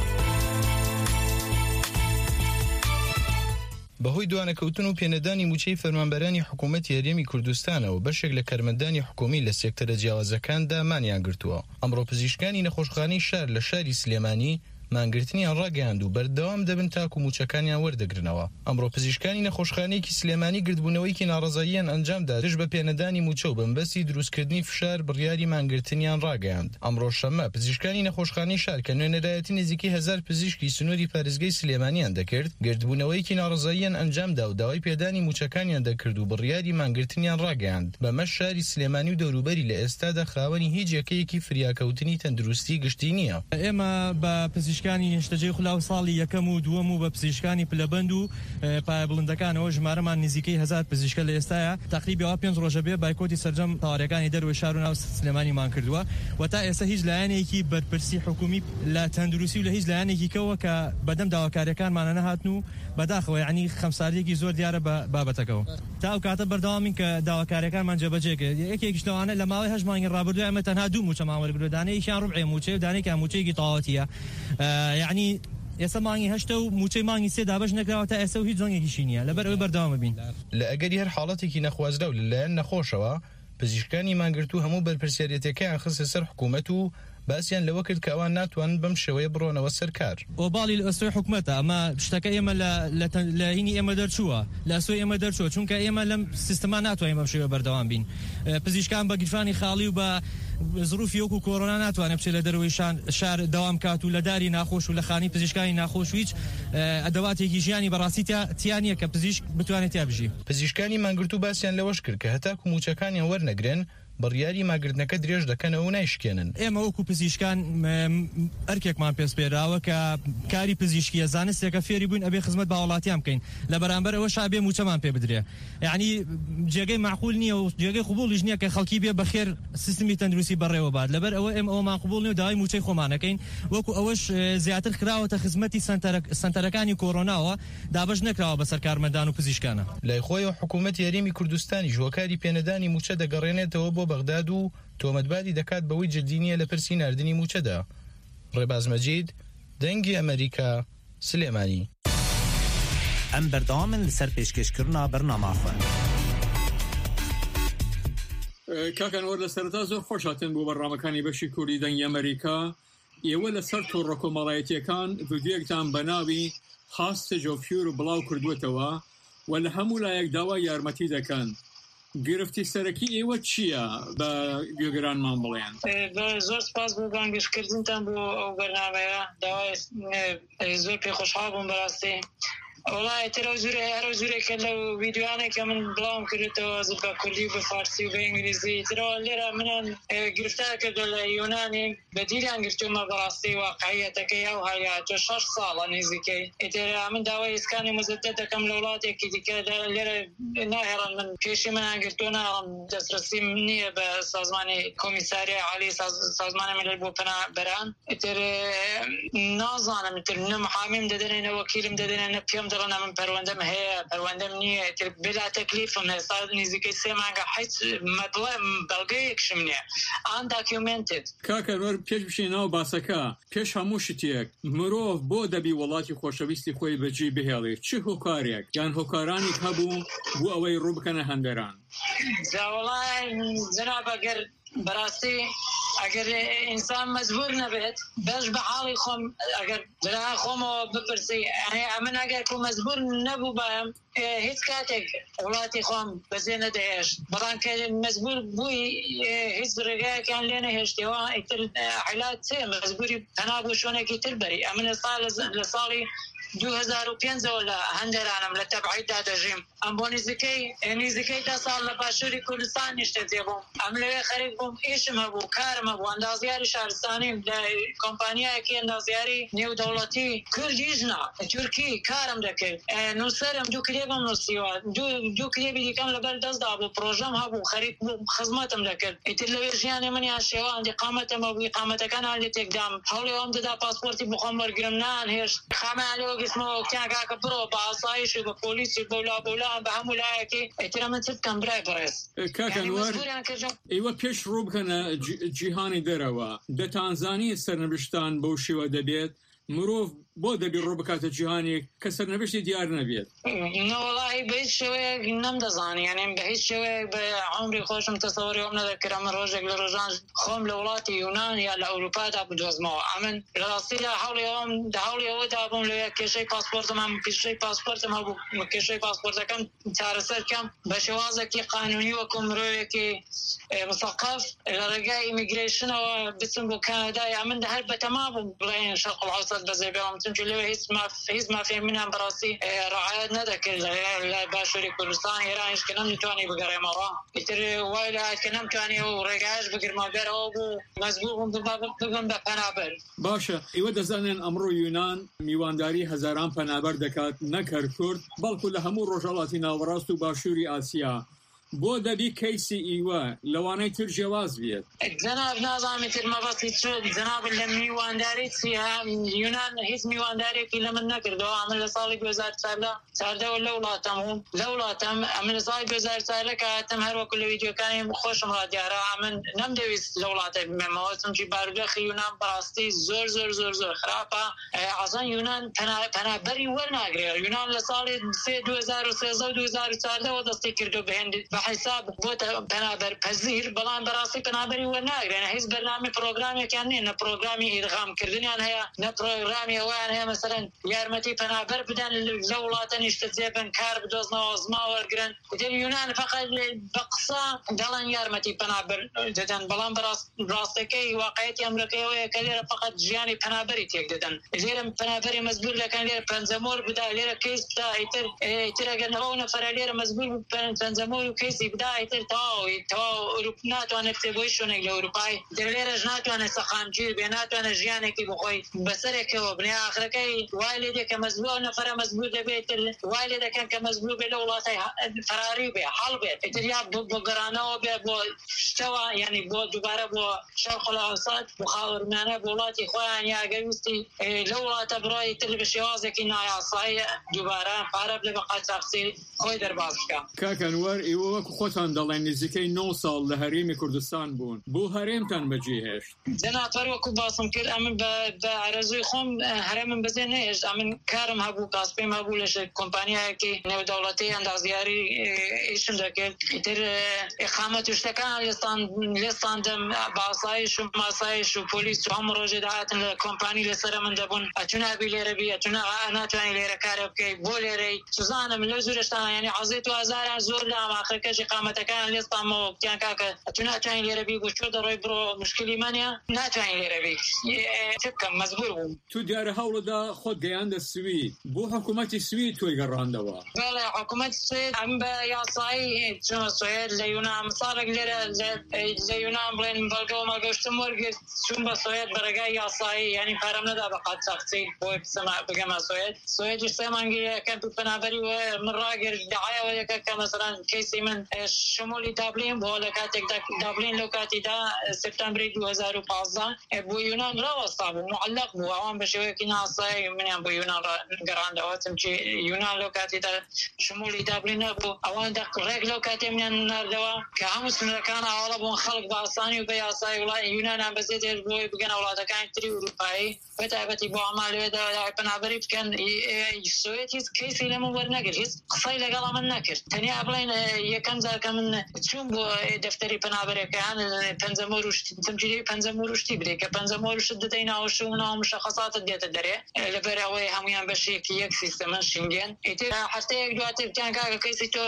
Speaker 9: بەهۆی دوانەکەوتن و پێنەدانی موچەی فەرمانبەرانی حکوومەتی هەرێمی کوردستانەوە بەشێک لە کارمەندانی حکومی لە سێکتەرە جیاوازەکاندا مانیان گرتووە. ئەمڕۆ پزیشکانی نەخۆشخانەی شار لە شاری سلێمانی مانگرتنیان ڕاگەیاند و بەردەوام دەبن تاکو موچەکانیان وەردەگرنەوە. ئەمڕۆ پزیشکانی نەخۆشخانەیەکی سلێمانی گردبوونەوەیکی ناڕەزاییان ئەنجامدا دژ بە پێنەدانی موچە و بەمبەستی دروستکردنی فشار بڕیاری مانگرتنیان ڕاگەیاند. ئەمڕۆ شەمە پزیشکانی نەخۆشخانەی شار کە نوێنەرایەتی نزیکی هەزار پزیشکی سنووری پارێزگای سلێمانیان دەکرد گردبوونەوەیکی ناڕەزاییان ئەنجامدا و داوای پێدانی موچەکانیان دەکرد و بڕیاری مانگرتنیان ڕاگەیاند. بەمە شاری سلێمانی و دەوروبەری لە ئێستادا خاوەنی هیچ یەکەیەکی فریاکەوتنی تەندروستی گشتی نییە.
Speaker 3: ئێمە بە پزیشکانی هێشتەجێ خلاو ساڵی یەکەم و دووەم و بە پزیشکانی پلەبەند و پایە بڵندەکانەوە ژمارەمان نزیکەی هەزار پزیشکە لە ئێستاە تقریبا پێنج ڕۆژە بێ بایکۆتی سەرجەم تاوەریەکانی دەروە شار و ناو سلێمانیمان کردووە و تا ئێستا هیچ لایەنێکی بەرپرسی حکومی لە تەندروستی و لە هیچ لایەنێکی کەوە کە بەدەم داواکاریەکانمانە نەهاتن و بەداخەوە یعنی خەمساریەکی زۆر دیارە بە بابەتەکەەوە. تا ئەو کاتە بەردەوامین کە داواکاریەکانمان جێبەجێکرد. یەکێکیشتەوانە لە ماوەی هەژ مانگی ڕابردووە ئەمە تەنها دوو موچەمان وەرگرتووە، دانەیەکیان ڕوبعی موچێ و دانێکیان موچەیەکی تەواوەتیە. یعنی ئێستا مانگی هەشتە و موچەی مانگی سێ دابش نەکراوە تا ئێستا و هیچ زەنگێکیشی نییە لەبەر ئەوەی بەردەوامە بین.
Speaker 9: لە ئەگەری هەر حاڵەتێکی نەخوازرا و لەلایەن نەخۆشەوە پزیشکانی مانگرتو هەموو بەرپرسیارەتەکەیان خستە سەر حکوومەت و باسییان لەوە کرد کە ئەوان ناتوان بەم شێوەیە بڕۆنەوە سەرکار.
Speaker 10: ئۆباڵی لە ئەسۆی حکومەتە ئەمە شتەکە ئێمە لە هینی ئێمە دەرچووە لە ئەسۆی ئێمە دەرچووە چونکە ئێمە لەم سیستەما ناتوانین بەم شێوە بەردەوام بین. پزیشکان بە گیرفانی خاڵی و بە زروفی وەکو کۆڕۆنا ناتوانێت بچێت لە دەروی شار دەوام کات و لە داری ناخۆش و لە خانی پزیشکانی ناخۆش و هیچ ئەدەواتێکی ژیانی بەڕاستی تیانە کە پزیشک بتوانێت تا بژی.
Speaker 9: پزیشکانی مانگرتوو باسییان لەوەش کرد کە هەتا کوموچەکانیان وەرنەگرن بڕیاری ماگرتنەکە درێژ دەکەنەوە و نایشکێنن.
Speaker 10: ئێمە وەکو پزیشکان ئەرکێکمان پێسپێراوە کە کاری پزیشکیە زانستێکە فێری بووین ئەبێ خزمەت بە وڵاتیان بکەین لە بەرامبەر ئەوە شابێ موچەمان پێ بدرێ. یعنی جێگەی معقول نییە و جێگەی قبوڵیش نییە کە خەڵکی بێ بەخێر سیستمی تەندروستی بەڕێوە بات لەبەر ئەوە ئێمە ئەومان قبوڵ نیە و داوای موچەی خۆمانەکەین وەکو ئەوەش زیاتر کراوەتە خزمەتی سەنتەرەکانی کۆڕۆناوە دابەش نەکراوە بەسەر کارمەندان و پزیشکانە.
Speaker 9: لای خۆی حکوومەت یاریمی کوردستانی ژۆکاری پێنەدانی موچە دەگەڕێنێتەوە بۆ بەغداد و تۆمەتباری دەکات بەوەی جددینیە لە پرسی ناردنی موچەدا. ڕێباز مەجید دەنگی ئەمریکا سلێمانی.
Speaker 11: ئەم بەردەوامن لەسەر پێشکەشکردنا بەرنامەخۆ.
Speaker 12: کاکەنوەر لە سەرەتا زۆر خۆش هاتن بۆ بەڕامەکانی بەشی کوردی دەنگی ئەمریکا. ئێوە لەسەر تۆڕە کۆمەڵایەتیەکان ڤیدیۆیەکتان بە ناوی هاستێج ئۆف هیور بڵاو کردووەتەوە و لە هەموو لایەک داوای یارمەتی دەکەن. گرفتی سەرەکی ئێوە چییە بە گوێگرانمان بڵێن؟
Speaker 13: زۆر سپاس بۆ بانگشتکردنتان بۆ ئەو بەرنامەیە داوای زۆر پێخۆشحاڵ بووم بەڕاستی. وڵای ترە زورە هەرە زورێکە لەو ڤیدیۆانێکە من بڵاوم کردێتەوە بە کوردی و بە فارسی و بە ئینگلیزی ترەوە لێرە منان گرفتار کردە لە یۆنانی بە دیریان گرتومە بەڕاستی واقعیەتەکەی ئەو هەیەتە شەش ساڵە نزیکەی ئیترە من داوای ئیسکانی مزەدەت دەکەم لە وڵاتێکی دیکە لێرە ناهێڵن من پێشی منان گرتو ناڵم دەسترسیم نییە بە سازمانی کۆمیساریە عالی سازمانی ملل بۆ پەنابەران ئیتر نازانم تر نە محامیم دەدەنێنە وەکیلم دەدەنێنە پێم دەڵێنە من پەروەندەم هەیە پەروەندەم نییە تر بلا تەکلیفم هێستا نزیکەی سێ مانگە هیچ مەبڵێ بەڵگەیەکشم نییە ئان داکیومنتد.
Speaker 12: کاکەنوەر پێش بشین ناو باسەکە پێش هەموو شتێک مرۆڤ بۆ دەبی وڵاتی خۆشەویستی خۆی بەجێ بهێڵێ چه هۆکارێک یان هۆکارانێک هەبوو بۆ ئەوەی ڕوو بکەنە هەندێران؟
Speaker 13: جاوەڵای جەناب ئەگەر بەڕاستی ئەگەر ئینسان مەجبور نەبێت بەش بە حاڵی خۆم ئەگەر درا خۆمەوە بپرسی ئەمن ئەگەر کو مەجبور نەبوو بایم هیچ کاتێک وڵاتی خۆم بەجێ نەدەهێشت بەڵام کە مەجبور بووی هیچ ڕێگایەکیان لێ نەهێشتەوە ئیتر حیلات چێ مەجبوری پەنا بۆ شوێنێکی تر بەری ئەمن لە ساڵی دو هزار و پێنج لە هەندێرانم لە تەبعیددا دەژیم ئەم بۆ نزیکەی نزیکەی دە ساڵ لە باشووری کوردستان نیشتە جێبووم ئەم لەوێ خەریک بووم ئیشم هەبوو کارم هەبوو ئەندازیاری شارستانیم لە کۆمپانیایەکی ئەندازیاری نێودەوڵەتی کوردی ژنا تورکی کارم دەکرد نووسەرم دوو کتێبم نووسیوە دوو کتێبی دیکەم لەبەر دەستدا بوو پرۆژەم هەبوو خەریک بوو خزمەتم دەکرد ئیتر لەوێ ژیانی منیان شێوان ئیقامەتم هەبوو ئیقامەتەکانان لێ تێکدام هەوڵی ئەوم دەدا پاسپۆرتی بخۆم وەرگرم نانهێشت خامیان لێوە گسمەوە کاکە بڕۆ بە ئاسایشی بە پۆلیسی بەولا بەولان بە هەموو لایەکی ئیترە من چ بکەم برای بەڕێز.
Speaker 12: کاکەنوەر ئێوە پێش ڕوو بکەنە جیهانی دەرەوە دەتانزانی سەرنوشتان بەو شێوە دەبێت مرۆڤ بۆ دەبی ڕۆ بکاتە جیهانێک کە سەرنەوشتی دیار نەبێت؟
Speaker 13: نەوەڵی بە هیچ شێوەیەک نەمدەزانی یانێ بە هیچ شێوەیە بە عمری خۆشم تەسەوەری ئەوم نەدەکرا من ڕۆژێک لە ڕۆژان خۆم لە وڵاتی یونان یا لە ئەوروپادا بدۆزمەوە ئەمن لە ڕاستی لە هەوڵی ئەوم هەوڵی ئەوەدا بووم لەوێ کێشەی پاسپۆرتم هەم کێشەی پاسپۆرتم هەبوو کێشەی پاسپۆرتەکەم چارەسەرکەم بە شێوازێکی قانونی وەکو مرۆڤێکی مثقف لە ڕێگای ئیمیگریشنەوە بچم بۆ کانادا یا من هەر بەتەما بووم بڵێن شەرق العەوسەط بەجێ بێڵم چونکە لەوێ هیچ هیچ مافی منیان بەڕاستی ڕعایەت نەدەکرد لە باشووری کوردستان ئێرانیش کە نەمتوانی بگەڕێمەوە ئیتر وای لەهات کە نەمتوانی و ڕێگایش بگرمە دەرەوە بوو مەجبوور بووم ببم بە پەنابەر.
Speaker 12: باشە ئێوە دەزانێن ئەمڕۆ یونان میوانداری هەزاران پەنابەر دەکات نەکەر کورد بەڵکو لە هەموو ڕۆژهەڵاتی ناوەڕاست و باشووری ئاسیا بۆ دەبی کەیسی ئیوە لەوانەی تر جیاواز بێت؟
Speaker 13: جەناب نازانم تر مەبەستی چۆ جەناب لە میوانداری چیە یونان هیچ میواندارێکی لە من نەکردەوە ئەمن لە ساڵی دوو هەزار چواردەوە لە وڵاتەم و لە وڵاتەم ئەمن لە ساڵی دوو هەزار چوار کە هاتم هەروەکو لە ڤیدیۆکانی خۆشم ڕادیارە ئەمن نەمدەویست لە وڵاتە بمێمەوە چونکی بارودۆخی یونان بەڕاستی زۆر زۆر زۆر زۆر خراپە ئەزان یونان پەنابەری وەرناگرێت یونان لە ساڵی دوو هەزار و سێزدە و دوو هەزار و چواردەوە دەستی کردو بە حساب بۆتە پەنابەر پەزیر بەڵام بەڕاستی پەنابەری وەرناگرێنە هیچ بەرنامە پرۆگرامێکیان نیە نە پرۆگرامی ئیدغامکردنیان هەیە نە پرۆگرامی ئەویان هەیە مەسەرەن یارمەتی پەنابەر بدەن لە وڵاتە نیشتە جێبن کار بدۆزنەوە زما وەرگرن دەر یونان فقط بە قسە دەڵێن یارمەتی پەنابەر دەدەن بەڵام ڕاستەکەی واقعیەتی ئەمریکایەوەیە کە لێرە فقط ژیانی پەنابەری تێک دەدەن لێرە پەنابەری مەزبور دەکەن لێرە پەنجەمۆر بدا لێرە کەیس بدا ئیتر ئیتر ئەگەر نەوە نەفەرە لێرە مەزبور پەنجەمۆر و کەیسی بدا ئیتر تەواوی تەواو ئەوروپ ناتوانێت کتێبۆی شوێنێک لە ئەوروپای دەر لێرەش ناتوانێت سەخامگیر بێ ناتوانێت ژیانێکی بخۆی بەسەرێکەوە بنێ ئاخرەکەی وای لێ دێ کە مەزبور نەفەرە مەزبور دەبێت وای لێ دەکەن کە مەزبور بێ لە وڵاتی فەراری بێ حەڵ بێت ئیتر یا بۆ گەڕانەوە بێ بۆ شتەوە یعنی بۆ دووبارە بۆ شەرق الأوسط بۆ خاوەرمیانە بۆ وڵاتی خۆیان یا گەویستی لە وڵاتە بڕۆی تر بە شێوازێکی نایاسایی دووبارە پارە بێ بە قاچاقچی خۆی دەرباز بکە.
Speaker 12: کاک ئەنوەر ئێوە وەکو خۆتان دەڵێن نزیکەی نۆ ساڵ لە هەرێمی کوردستان بوون بۆ هەرێمتان بەجێهێشت؟
Speaker 13: جەنابەر وەکو باسم کرد ئەمن بە ئارەزووی خۆم هەرێمم بەجێ نەهێشت ئەمن کارم هەبوو کاسپێم هەبوو لە کۆمپانیایەکی نێودەوڵەتی ئەندازیاری ئیشم دەکرد ئیتر ئیقامەت و شتەکان لێستاندەم بە ئاسایش و ماسایش و پۆلیس و هەموو ڕۆژێ داهاتن لە کۆمپانی لەسرە من دەبوون ئەتونابی لێرە بی ئەتونا ناتوانانی لێرە کارە بکەیت بۆ لێرەی سوزانم لە زۆرشتان ینی حەزێت و ئازاریان زۆر لە ئاماخەکەش ئیقامەتەکان لێستانمەوە وتیان کاکە ئەتونا ناتوانانی لێرە بی بۆ چۆ دەڕۆی بڕۆ مشکلی منە ناتوانانی لێرە بی چ بکەم مەزبوور بووم.
Speaker 12: تو دیارە هەوڵەدا خۆت گەیاندە سوید بۆ حکوومەتی سوید تۆی گەڕاندەوە؟
Speaker 13: بەڵێ حکوومەتی سوید ئەم بە یاسایی چۆن سوید لە یونان ساڵێک لێرە لە یونان بڵێن بەڵگەوە مەگەشتم وەرگرت چوون بە سوید بەرەگای یاسایی ینی پارەم نەدا بە قاچاقچی بۆی بگەمە سوید سویدیش سێ مانگیەکە پەنابەری من ڕاگرت دعایەوە یەکە کە مەسەڵەن کەیسی من شمولی دابلین بۆ لە کاتێک دابلین لەو کاتیدا سپتامبری دوو هەزار و پانزدە بۆ یونان ڕاوەستا بوو معلق بوو ئەوان بە شێوەیەکی ناسایی منیان بۆ یونان گەڕاندەوە چونکی یونان لەو کاتیدا شمولی دابلین نەبوو ئەوان ڕێک لەو کاتێ منیان ناردەوە کە هەموو سنوورەکان ئاواڵە بوون خەڵک بە ئاسانی و بە یاسای وڵای یونانیان بەجێ دێت بۆی بگەنە وڵاتەکانی تری ئوروپایی بەتایبەتی بۆ ئەما لێدا پەنابەری بکەن سوێت هیچ کەیسی لەمە وەرنەگرت هیچ قسەی لەگەڵ من نەکرد تەنیا بڵێن یەکەم جار کە من چوون بۆ دەفتەری پەنابەرەکەیان پەنجەمۆر و تەمجیلی پەنجەمۆر و شتی بدەیت کە پەنجەمۆر و شت دەدەینەوە شوونەوە مشەخەساتت دێتە دەرێ لەبەر ئەوەی هەمویان بەشێکی یەک سیستەمە شینگێن ئیتر هەفتەیەک دواتر بتیان کاکە کەیسی تۆ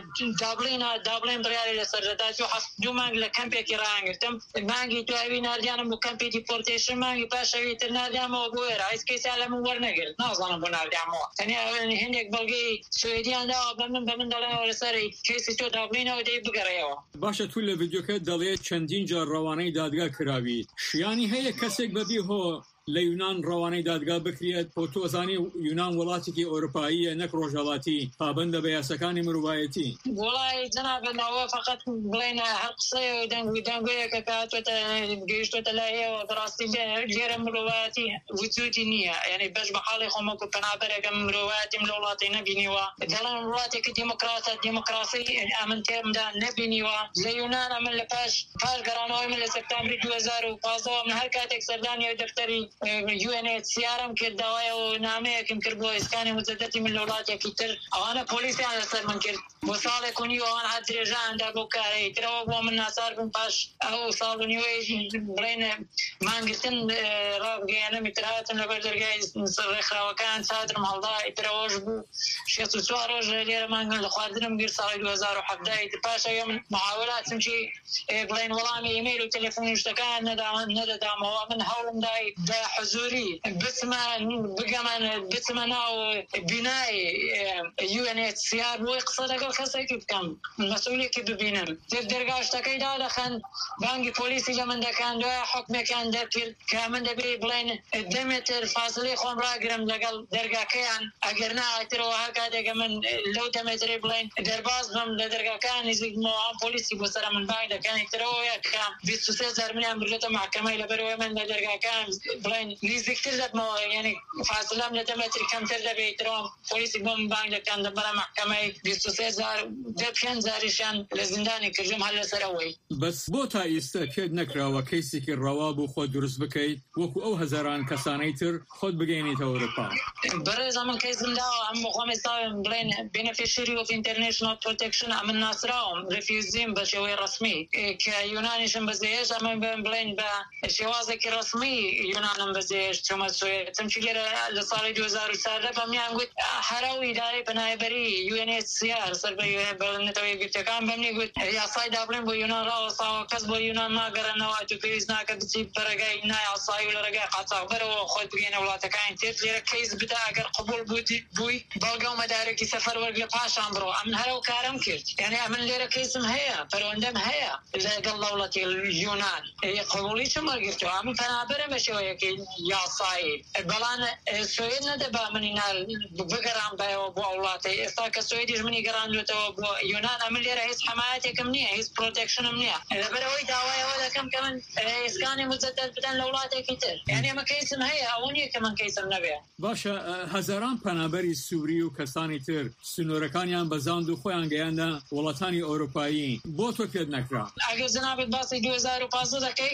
Speaker 13: دابلینە دابلین بڕیاری لەسەردەدا تۆ دوو مانگ لە کەمپێکی ڕایانگرتم مانگی دوایی ناردیانم بۆ کەمپی دیپۆرتێشن مانگی پاشەوی تر ناردیامەوە بۆ وێرە هیچ کەیسیان لەمن وەرنەگرت نازانم بۆ ناردیامەوە تەنیا هێندێک بەڵگەی سوێدیان داوە بە من بە من دەڵێنەوە لەسەری کەیسی تۆ دابلینەوە دەی بگەڕێەوە.
Speaker 12: باشە تو لە ڤیدیۆکە دەڵێت چەندین جار ڕەوانەی دادگا کراوی شیانی هەیە کەسێک بەبی هۆ لە یونان ڕەوانەی دادگا بکرێت بۆ تۆزانی یونان وڵاتێکی ئۆروپاییە نەک ڕۆژهەڵاتی پابەندە بە یاسەکانی مرۆڤایەتی؟
Speaker 13: وڵای جەنابەنەوە فقط بڵێنە هەر قسەیە و دەنگ و دەنگۆیەکە کاتوێتە گەیشتوێتە لای ئێوە بەڕاستی لێرە مرۆڤایەتی وجودی نییە یعنی بەش بە حاڵی خۆمە و پەنابەرێکە مرۆڤایەتیم لە وڵاتی نەبینیوە دەڵێن وڵاتێکی دیموکراتە دیموکراسی ئەمن تێمدا نەبینیوە لە یونان ئەمن لە پاش پاش گەڕانەوەی من لە سەپتامبری دوو هەزار و پانزدە من هەر کاتێک سەردانی دەفتەری یو ئێن ئێچ سی ئارم کرد داوایەوە نامەیەکم کرد بۆ ئیسکانی مجددی من لە وڵاتێکی تر ئەوانە پۆلیسیان لەسەر من کرد بۆ ساڵێک و نیوە ئەوان هەر درێژاندا بۆ کارەی ترەوە بۆ من ناسار بووم پاش ئەو ساڵ و نیوەی بڵێن مانگرتن ڕابگەیەنەم ئیتر هاتم لەبەر دەرگای ڕێکخراوەکان چادرم هەڵدا ئیترەوەش بوو شێت و چوار ڕۆژ لێرە مانگن لە خواردنم گیر ساڵی دوو هەزار و حەڤدە ئیتر پاش ئەوێ من محاولاتم چی بڵێن وەڵامی ئیمەیل و تەلەفۆن و شتەکان نەدەدامەوە من هەوڵم دای بە حزوری بچمە بگەمە بچمە ناو بینای یو ئێن ئێچ سی ئار بۆی قسە لەگەڵ کەسێکی بکەم مەسئولێکی ببینم تر دەرگا شتەکەی دادەخەن بانگی پۆلیسی لە من دەکەن دوای حکمێکیان دەرکرد کە من دەبێ بڵێن دە مێتر فاصلەی خۆم ڕاگرم لەگەڵ دەرگاکەیان ئەگەر نایترەوە هەر کاتێکە من لەو دە مێترێ بڵێن دەرباز بم لە دەرگاکان نزیکمەوە ئەم پۆلیسی بۆ سەرە من بانگ دەکەن ئیترەوە یەکەم بیست و سێ جار منیان بردوێتە محکەمەی لەبەرەوەی من لە دەرگاکان بلين نزدیکتر داد ما یعنی فاصله من دمتر کمتر دبیترام پلیس بوم بانگ کند برای محکمه بیست و سه هزار دپشن زارشان لزندانی کردم حل سروی
Speaker 12: بس بۆ تا ئێستا کێت نەکراوە کەیسێکی ڕەوا بۆ خۆ دروست بکەیت وەکو ئەو هەزاران کەسانەی تر خۆت بگەینیتە ئەوروپا
Speaker 13: بەڕێز ئەمن کەیسم داوە ئەم بۆ خۆم ئێستا بڵێن بێنەفیشری ئۆف ئینتەرنێشنەڵ پرۆتێکشن ئەمن ناسراوم ڕفیوزیم بە شێوەی ڕسمی کە یۆنانیشم بەزێش ئەمن بڵێن بە شێوازێکی ڕسمی یۆنانم بەزێش چۆمە سوێت چەمچی لێرە لە ساڵی دوو هەزار و چواردە بەمیان گوت هەراو ئیدارەی پەنایبەری یو ئێن ئێچ سی ئار سەر بە بەڵێنێتەوە یەکگرتوەکان بەمنی گوت یاسای دابڵێن بۆ یۆنان ڕاوەساوە کەس بۆ یۆنان ناگەڕێنەوە تو پێویست ناکە بچیت بەرەگای نایاسایی و لە ڕێگای قاچاغبەرەوە خۆت بگەینە وڵاتەکانی تر لێرە کەیس بدا ئەگەر قبول بووی بەڵگە و مەدارێکی سەفەر وەرگ لە پاشان بڕۆ ئەمن هەرەو کارم کرد یعنی ئەمن لێرە کەیسم هەیە پەروەندەم هەیە لەگەڵ دەوڵەتی یۆنان قبوڵی چم وەرگرتووە ئەمن پەنابەرم بە شێوەیەکی یاسایی بەڵام سوێد نەدەبا منی بگەڕام بایەوە بۆ وڵاتی ئێستا کە سوێدیش منی گەڕاندوێتەوە بۆ یۆنان ئەمن لێرە هیچ حمایەتێکم نییە هیچ پرۆتێکشنم نییە لەبەرەوەی داوایەوە دەکەم کە من ئێسکانی مجدد بدەن لە وڵاتێکی تر یعنی ئەمە کەیسم هەیە ئەوە نییە کە من کەیسم نەبێ
Speaker 12: باشە هەزاران پەنابەری سووری و کەسانی تر سنوورەکانیان بەزاند و خۆیان گەیاندە وڵاتانی ئەوروپایی بۆ تۆ پێت نەکرا
Speaker 13: ئەگەر جنابەت باسی دوو هەزار و پانزدە دەکەی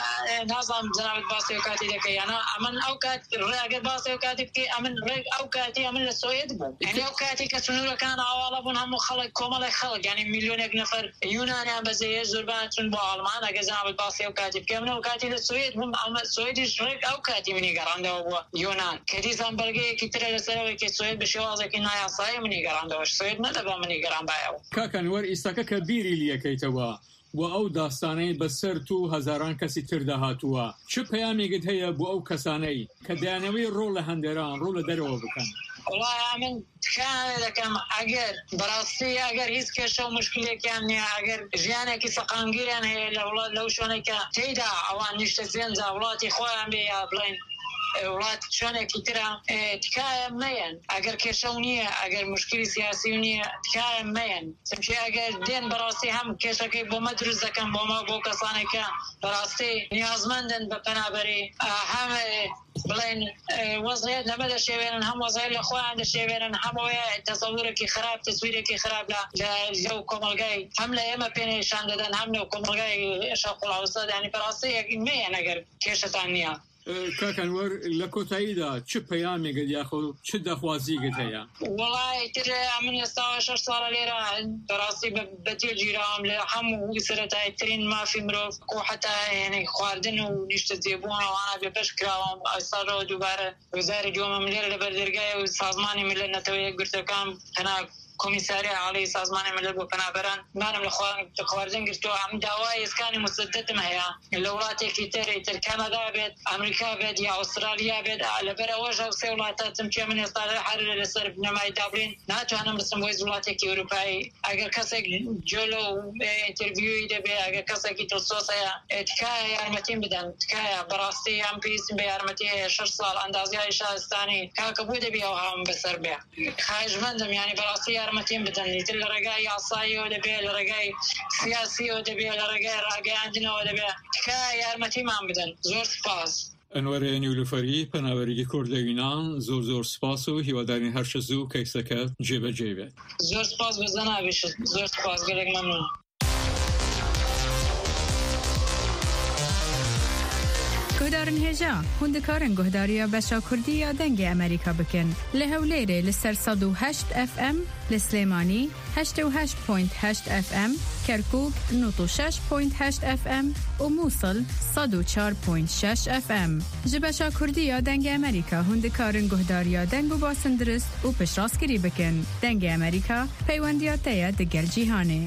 Speaker 13: نازانم جنابەت باسی ئەو کاتی دەکەی یانە ئەمن ئەو کات ئەگەر باسی ئەو کاتی بکەی ئەمن ڕێک ئەو کاتی ئەمن لە سوێد بوو یعنی ئەو کاتی کە سنوورەکان ئاواڵە بوون هەموو خەڵک کۆمەڵی خەڵک یعنی میلیۆنێک نەفەر یۆنانیان بەزەیە زۆربیان چون بۆ ئاڵمان ئەگەر جنابەت باسی ئەو کاتی بکەم ئەو کاتی لە سوێد بووم ئەمە سوێدیش ڕێک ئەو کاتی منی گەڕاندەوە بووە یۆنان کە دیسان بەڵگەیەکی ترە لەسەرەوەی کە سوێد بە شێوازێکی نایاسایی منی گەڕاندەوە سوێد نەدەبا منی گەڕان بایەوە
Speaker 12: کاکەنوەر ئیساکە کە بیری لیەکەیتەوە و ئەو داستانەی بەسەر تو هەزاران کەسی تردا هاتووە چ پەیامێکت هەیە بۆ ئەو کەسانەی کە دەیانەوەی ڕۆ لە هەندێران ڕۆ لە دەرەوە بکەن
Speaker 13: وڵای من تکایە دەکەم ئەگەر بەڕاستی ئەگەر هیچ کێشە و مشکلێکیان نییە ئەگەر ژیانێکی سەقامگیریان هەیە لە وڵات لەو شوێنێکە تێیدا ئەوان نیشتە زێنجا وڵاتی خۆیان بێ یا بڵێن وڵات شوێنێکی ترە تکایە مەیەن ئەگەر کێشە و نییە ئەگەر مشکلی سیاسی و نییە تکایە مەیەن چونکە ئەگەر دێن بەڕاستی هەم کێشەکەی بۆمە دروست دەکەم بۆمە بۆ کەسانێکە بەڕاستی نیازمەندن بە پەنابەری هەم بڵێن وەزعیت نەمە دەشێوێنن هەم وەزعیت لە خۆیان دەشێوێنن هەموویە تەسەورێکی خراپ تەسویرێکی خراپ لەو کۆمەلگای هەم لە ئێمە پێنیشان دەدەن هەم لەو کۆمەلگای شەقوڵ هەوسەد ینی بەڕاستی مەیەن ئەگەر کێشەتان نییە
Speaker 12: کاکەنوەر لە کۆتاییدا چ پەیامێکت یاخۆ چ دەخوازیگت هەیە
Speaker 13: وڵای تر من ئێستا شەش ساڵە لێرە بەڕاستی بەدێ گیراوم لە هەموو سەرەتاییترین مافی مرۆڤ و حتا یعنی خواردن و نیشتە جێبوونەوەوانە بێ بەش کراوم ئێستاەوە دووبارە وەزاری دووەمەم لێرە لە بەردەرگایە و سازمانی ملت نەتەوە یەکگرتوەکان هەنا کۆمیساری عالی سازمانی ملت بۆ پەنابەران مانم لە خواردن گرتووە ئەم داوای ئێسکانی مسددتم هەیە لە وڵاتێکی تری تر کەنەدا بێت ئەمریکا بێت یا ئوسترالیا بێت لەبەرەوەش ئەو سێ وڵاتە چمچێ من ئێستا هەر لەسەر بنەمای دابلین ناتوانم بچم بۆی وڵاتێکی ئەوروپایی ئەگەر کەسێک جۆلۆ ئینتەرویوی دەبێت ئەگەر کەسێکی دڵسۆزەیە تکایە یارمەتیم بدەن تکایە بەڕاستی ئەم پێویستم بە یارمەتی هەیە شەش ساڵ ئەندازیاری شارستانی کاکە بوو دەبێ ئەو هاوم بەسەر بێ خواهشمەندم یعنی بەڕاستی یارمەتیم بدەن تر لە ڕێگای یاساییەوە دەبێت لە ڕێگای سیاسیەوە دەبێت لە ڕێگای ڕاگەیاندنەوە دەبێت تکایە یارمەتیمان بدەن زۆر سپاس
Speaker 12: ئەنوەرە نیولوفەری پەنابەرێکی کوردە یونان زۆر زۆر سپاس و هیوادارین هەر شەز و کەیسەکە جێبەجێ بێت
Speaker 13: زۆر سپاس بە جەنابیشت زۆر سپاس گەلێک مەمنون
Speaker 5: گهدارن هێژا هوندکارن گهداریە بەشا کوردی یا دەنگی ئەمریکا بکەن لە هەولێرێ لەسەر سەد و هەشت ئەف ئەم لە سلێمانی هەشتە و هەشت پۆینت هەشت ئەف ئەم کەرکووک نۆت و شەش پۆینت هەشت ئەف ئەم و مووسڵ سەد و چوار پۆینت شەش ئەف ئەم ji بەشا کوردی یا دەنگی ئەمریکا هوندکارن گهداریە دەنگ و باسن درست و پشتڕاستگیری بکەن دەنگی ئەمریکا پەیوەندیاتەیە دەگەل جیهانێ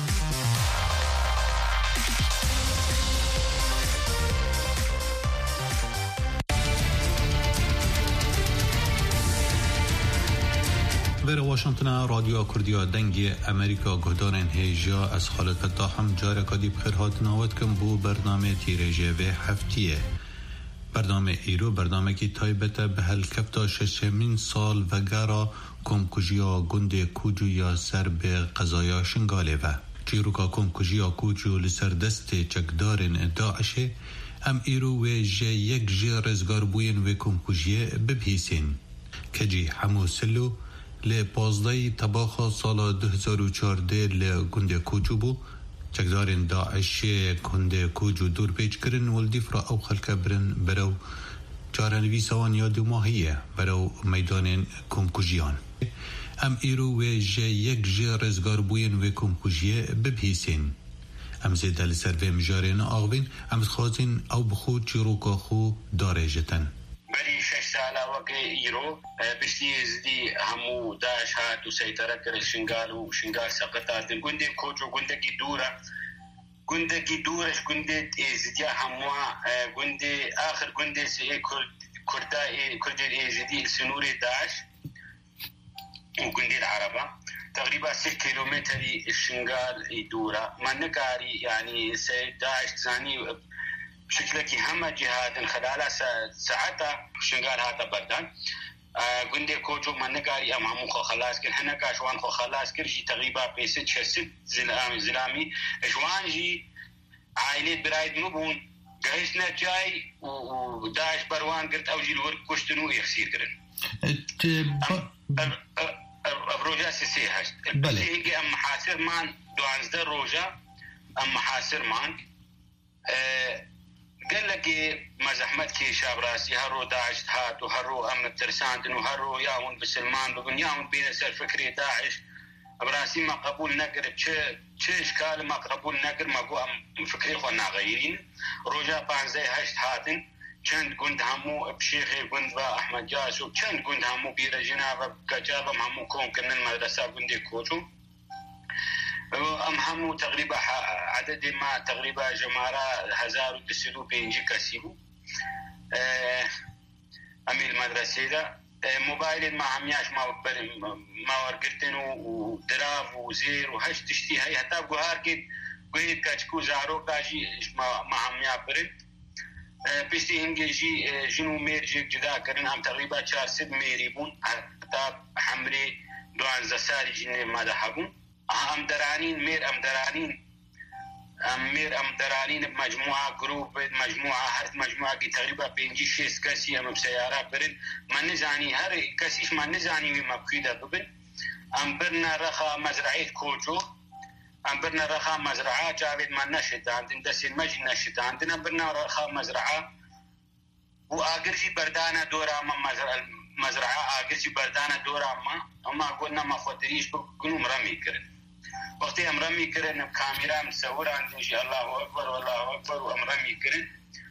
Speaker 14: بر واشنطن رادیو کردیا دنگی امریکا گهدارن هیجا از خالد فتاحم جاره کدی بخیر هات نواد کم بو برنامه تیرجه و هفتیه برنامه ایرو برنامه کی تایبته به هل کفتا ششمین سال و گرا کم کجیا گنده کوجو یا سر به قضایا شنگاله و چیروکا کم کجیا کوجو لسر دست چکدارن داعشه ام ایرو و جه یک جه رزگار بوین و کمکوژیه ببهیسین که جی همو سلو لی پازده تباخا سالا دو هزار و چارده لی گنده کوچو بو چکدارین داعش گنده کوچو دور پیچ کرن والدیف را او خلک برن برو چارنوی سوان یادو ماهیه برو میدان کمکوژیان ام ایرو و جه یک جه رزگار بوین و کمکوژیه ببهیسین ام زیده لسر و مجارین آغوین ام خوازین او بخو چیروکا خو داره جتن
Speaker 15: بری شش ساله وقت ایرو بشتی زدی همو داعش هات و سیطره کرد شنگال و شنگال سقط آردن گنده کوچو گنده کی دوره گنده کی دورش گنده ازدیا همو گنده آخر گنده سی کرده کرده ازدی سنور داعش و گنده العربة تقريبا ست كيلومتر الشنغال يدورا ما نقاري يعني سيد داعش ثاني بشكل هم جهاد خلال ساعتها شنغال هذا بدان گنده کوچو ما نقاري ام همو خو خلاص كن هنا كاشوان خو خلاص كرجي تقريبا بيست شست زلامي زلامي اشوان جي عائلة برايد مبون جايشنا جاي وداعش بروان قلت اوجي الورك كشتنو يخسير قرن روجا سيسي هشت بس هيجي ام محاسر مان دوانزده روجا ام محاسر مان أه قال لك مزحمت كي شاب راسي هرو داعش هات وهرو ام ترساندن وهرو ياون بسلمان بقول ياون بين سر فكري داعش براسي ما قبول نقر تش اشكال ما قبول نقر ما قو ام فكري خلنا غيرين روجا بانزي هشت هاتن چند گند همو بشیخ گند و احمد جاسو چند گند همو بیر جناب کجاب همو کم کنن مدرسه گند کوچو ام همو تقریبا عدد ما تقریبا جمارا هزار و دسلو پینجی کسی بو امی المدرسه دا موبایل ما همیاش ما ما ورگرتن و دراف و زیر و هشت تشتی هی حتی گوهار که گوید کچکو زارو کاجی ما همیا برد بيستي هنجي جنو ميرجي جدا كرن هم تقريبا چهارصد ميري بون حتى حمري دوان زساري جنة ما دحبون هم درانين مير ام درانين ام مير ام درانين بمجموعة جروب مجموعة هر مجموعة کی تقريبا بينجي شيس كسي ام بسيارة برن ما نزاني هر كسيش ما نزاني ما بخيدة ببن ام برنا رخا مزرعية كوجو ام برنا رخا مزرعه جاوید ما نشد عندن دس المجد نشد عندنا برنا رخا مزرعه و اگرجی بردانه دورا ما مزرعه مزرعه اگرجی بردانه دورا ما اما قلنا ما خاطريش بقولوا رمي كرن وقت ام رمي كرن كاميرا مصور عندي شي الله اكبر والله اكبر وام رمي كرن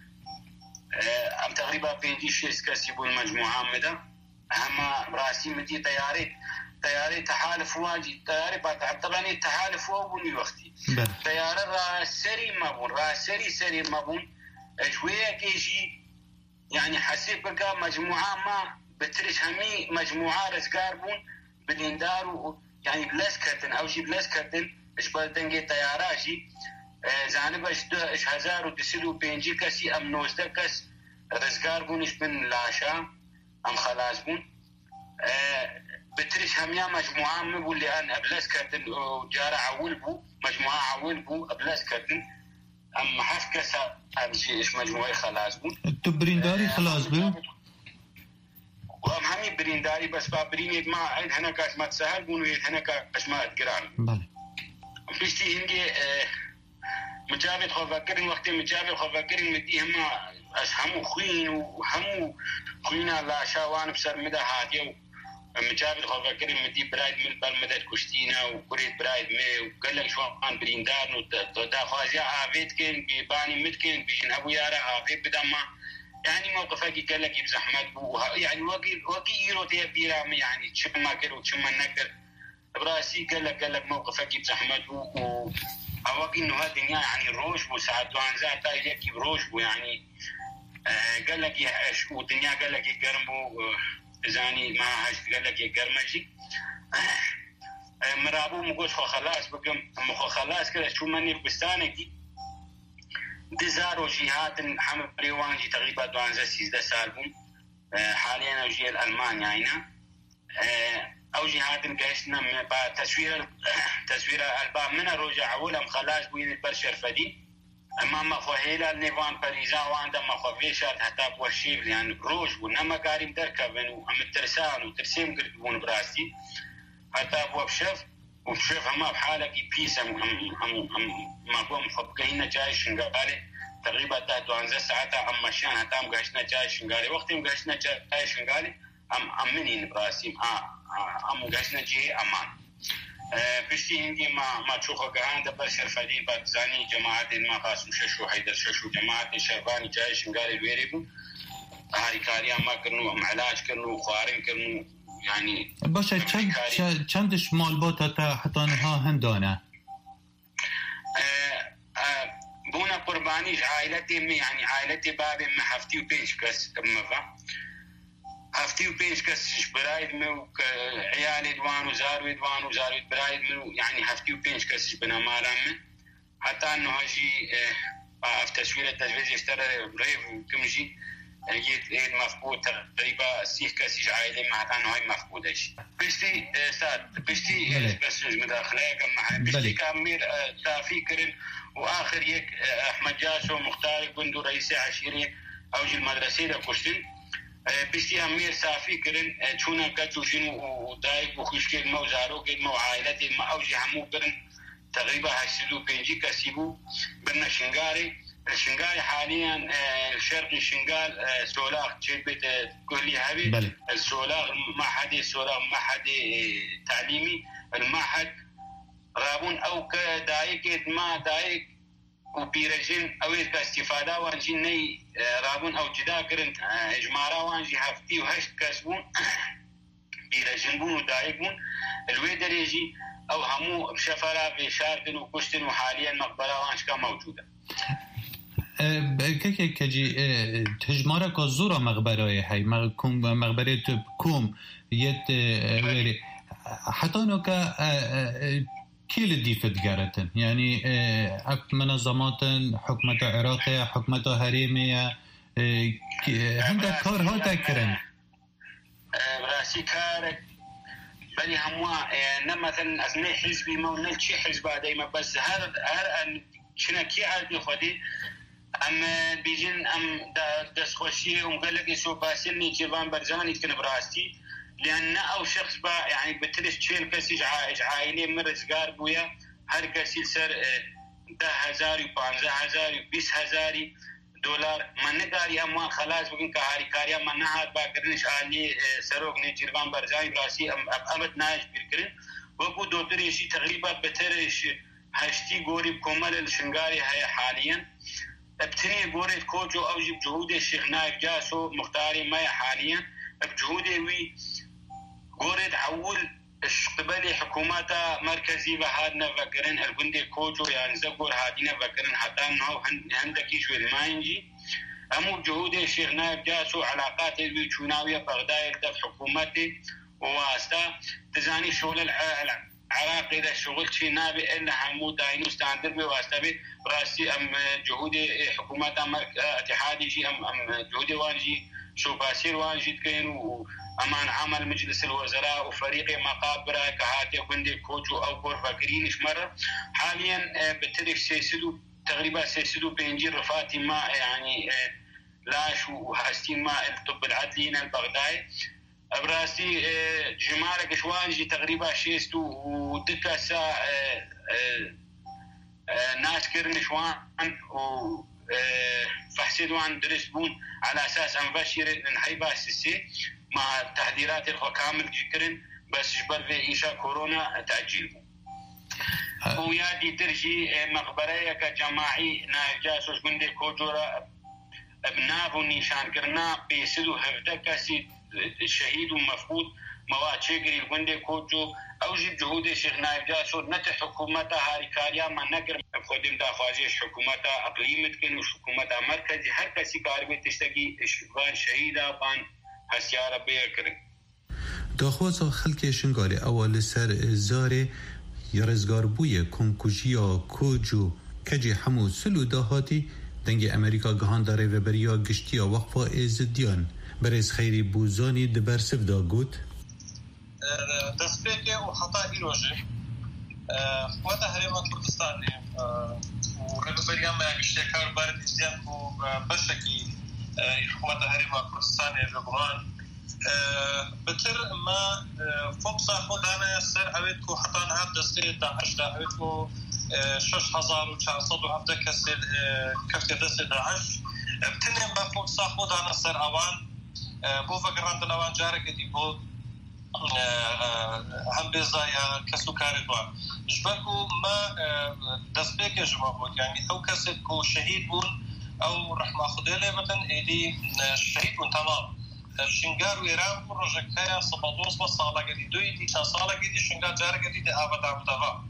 Speaker 15: ام تقريبا بينجي شيس كسبوا المجموعه مده اما راسي مدي طيارات طياري تحالف واجي طياري بعد طبعا التحالف وابوني وقتي طيارة راسري مابون راسري سري مابون شوية كيجي يعني حسيب بقى مجموعة ما بترش همي مجموعة رزقار بون بالإندار يعني بلسكتن أو شي بلسكتن إيش بدنجي طيارة شي زانب إيش دو إيش هزار ودسلو بينجي كسي أم نوزده كس رزقار بون إيش بن لاشا أم خلاص بون بتريش هميا مجموعة مبو اللي أنا أبلاس كاتن جارة عول بو مجموعة عول بو أبلاس كاتن أم حف كسا أمشي إيش مجموعة خلاص بو
Speaker 14: تبرينداري خلاص بو
Speaker 15: وأم همي برينداري بس بابريني ما عيد هنا كاش ما تسهل بونو يد هنا كاش ما تقران
Speaker 14: بله
Speaker 15: بيشتي هنجي مجابد خفاكرين وقت مجابد خفاكرين مدي هما أشهمو خوين وهمو خوينا لا شاوان بسر مدى هاتيو مجابل خفاكرين مدي برايد من بالمدد كشتينا وكريت برايد مي وقال شوان بريندار ودا خوازيا عافيت كين بيباني متكين بين ابو يارا عافيت بدا ما يعني موقفك قال لك بزحمت بو يعني وقي وقي يرو تي بيرام يعني تشم ما كر وتشم نقدر براسي قال لك قال لك موقفك بزحمت بو وقي انه هذا يعني روش بو ساعات وان ذات يكي بروش بو يعني قال لك ايش والدنيا قال لك يقربو زاني ما هاش قال لك يقرمشي مرابو مقوش خو خلاص بقم مخو خلاص كده شو مني بستانكي دزارو جهات حمل بريوانجي تقريبا دوانزا سيزده سالبون حاليا اوجي الالمانيا هنا او جهات قايشنا با تصوير تصوير الباب من رجع اولهم خلاص بوين البرشر فدي اما مخوهيلا النيفان باريزا واندا مخوفيشات حتى بوشيب يعني روج ونما قاريم دركبن وام الترسان وترسيم قردون براسي حتى بوشف وبشوف هما بحالة بيسا هم هم هم ما قوم خبقهنا جاي شنقالي تقريبا تاتو عنزة ساعتا أم مشان حتى أم قاشنا جاي شنقالي وقت أم قاشنا جاي شنقالي أم أمنين براسيم أم قاشنا جي أمان بشتي هندي ما ما تشوفه قهان دبر شرفدين باتزاني جماعة ما قاسم ششو حيدر ششو جماعة شرفاني جاي شنقالي الويريبو هاري كاريا ما كرنو أم علاج كرنو خوارين كرنو يعني
Speaker 14: باشا چند چندش مالبات تا حتی ها هندانه
Speaker 15: بونا قربانيش عائلتي يعني عائلتي بابي ما هفتي وبيش كس مفا هفتي وبيش كس برايد مو عيالي دوان وزارو دوان وزارو برايد مو يعني هفتي وبيش كس بنا مالام حتى انه هجي في تسوير التجويز يشترى ريف وكمجي جيت إيه مفقود تقريبا سيح كسيج عائلة معناتها هاي مفقودة شيء بشتي ساد بشتي بس مداخلة كم بشتي كامير تافيكرن وآخر يك أحمد جاسو مختار كندو رئيس عشيرة أوجي المدرسة ده كشتن بشتي أمير سافيكرن شونا كتو جنو ودايق وخشكل موزارو كد مو عائلة ما أوجي همو برن تقريبا هشتدو بينجي كسيبو برنا شنغاري الشنغال حاليا الشرقي شنغال سولاق جيبت كلي هبي السولاق ما حد سولاق ما حد تعليمي المعهد رابون او كدايك ما دايك وبيرجين او استفاده وانجي ني رابون او جدا كرن اجمارا وانجي هفتي وهشت كسبون بيرجين بون ودايكون الويدر يجي او همو بشفره بشاردن وكشتن وحاليا مقبره وانش كان موجوده
Speaker 14: كي كجي تجمارة كزورة مغبرة هاي مغكم مغبرة كوم يت ويري حتى نوك كيل دي فتجارة يعني منظمات حكومة عراقية حكومة هريمية عندك كار ها تكرن
Speaker 15: راسي كارك بني هموا نما مثلا أثناء حزبي ما ونلشي حزب دايما بس هذا هذا شنا كي عادي خدي أم بيجين أم دس خوشي ومقلق يسوع باسلني جيبان برزاني كن براستي لأن أو شخص با يعني بترش شيل كسيج عائج عائلة مرز قار بويا هر كسيل سر ده هزاري وبانزه هزاري وبيس هزاري دولار من نقاري أموال خلاص بقين كهاري كاريا من نهاد باقرنش آلي سروق نجيبان برزاني براسي أم أبد ناج بيركرن وقو دوتريشي تقريبا بترش هشتي قوري بكمال الشنغاري هاي حاليا ابتني قوري كوجو اوجي بجهود الشيخ نايف جاسو مختاري ماي حاليا بجهودي وي قوري تعول قبلي حكوماتا مركزي بهادنا فكرن الجندي كوجو يعني زقور هادينا فكرن حتى انه هندكي شوي ما ينجي امو بجهود الشيخ نايف جاسو علاقات الوي تشوناويه بغداد دف حكومتي وواسطه تزاني شغل الع... عراقي إذا شغل شيء نابي إلا همو داينو ستاندر بواسطة براسي أم جهود حكومات أمريكا اتحادي جي أم أم جهود وانجي شو باسير وانجي تكين وأمان عمل مجلس الوزراء وفريق مقابرة كهاتي وبندي كوجو أو بور فاكرينش مرة حاليا بترك سيسدو تقريبا سيسدو بينجي رفاتي ما يعني لاش وهاستين ما الطب العدلين البغدادي براسي جمارك شوانجي تقريبا شيستو ودكا سا ناس كرن شوان و فحسدوان درسبون على اساس انبشر نحيبا السي مع تحذيرات الحكام كامل بس جبر في إيشا كورونا تأجيله ويادي ترجي مقبرية كجماعي ناجاسوس جندي كوجورا ابناب نيشان كرنا بيسدو هفتا كاسي الشهيد ومفقود مواد شجري الجندي كوجو أوجب جهود الشيخ نايف جاسوس نت حكومتها هاريكاريا ما نقر خدم دافعجيش حكومتها أقليمت كن وحكومتها مركزي هر كسي كاربي تشتكي شبان شهيدا بان هسيارة بيكرن
Speaker 14: داخوازا خلق شنگاری اول سر زاره یارزگار بوی کنکوژیا کوجو کجی همو سلو داهاتی دنگ امریکا گهان داره و بریا گشتیا وقفا ازدیان برز خیری بوزانی دبر سفدا گوت
Speaker 16: دست پیکه و خطا ایروژه خواهد هریما کردستانی ورهبريان ما يشتكار بارد إزيان وبشكي حكومة هريمة كردستان الجبران بتر ما فوق خودانا سر أبيتكو حتى نهار دستي داعش دا أبيتكو شش هزار وشعصد وعبدة كسر كفتي دستي داعش بتنين بفوق خودانا سر أوان بو فقران دلوان جارك دي بو هم بزايا كسو كاردوان جبكو ما دستبيك جمعبو يعني أو كسدكو شهيد بون أو رحمة خديلة بتن إيدي شهيد بون تمام شنگار ويران بو رجكايا صبادوز بصالة قدي دوي دي كان صالة قدي شنگار جارة قدي دي آباد عبدها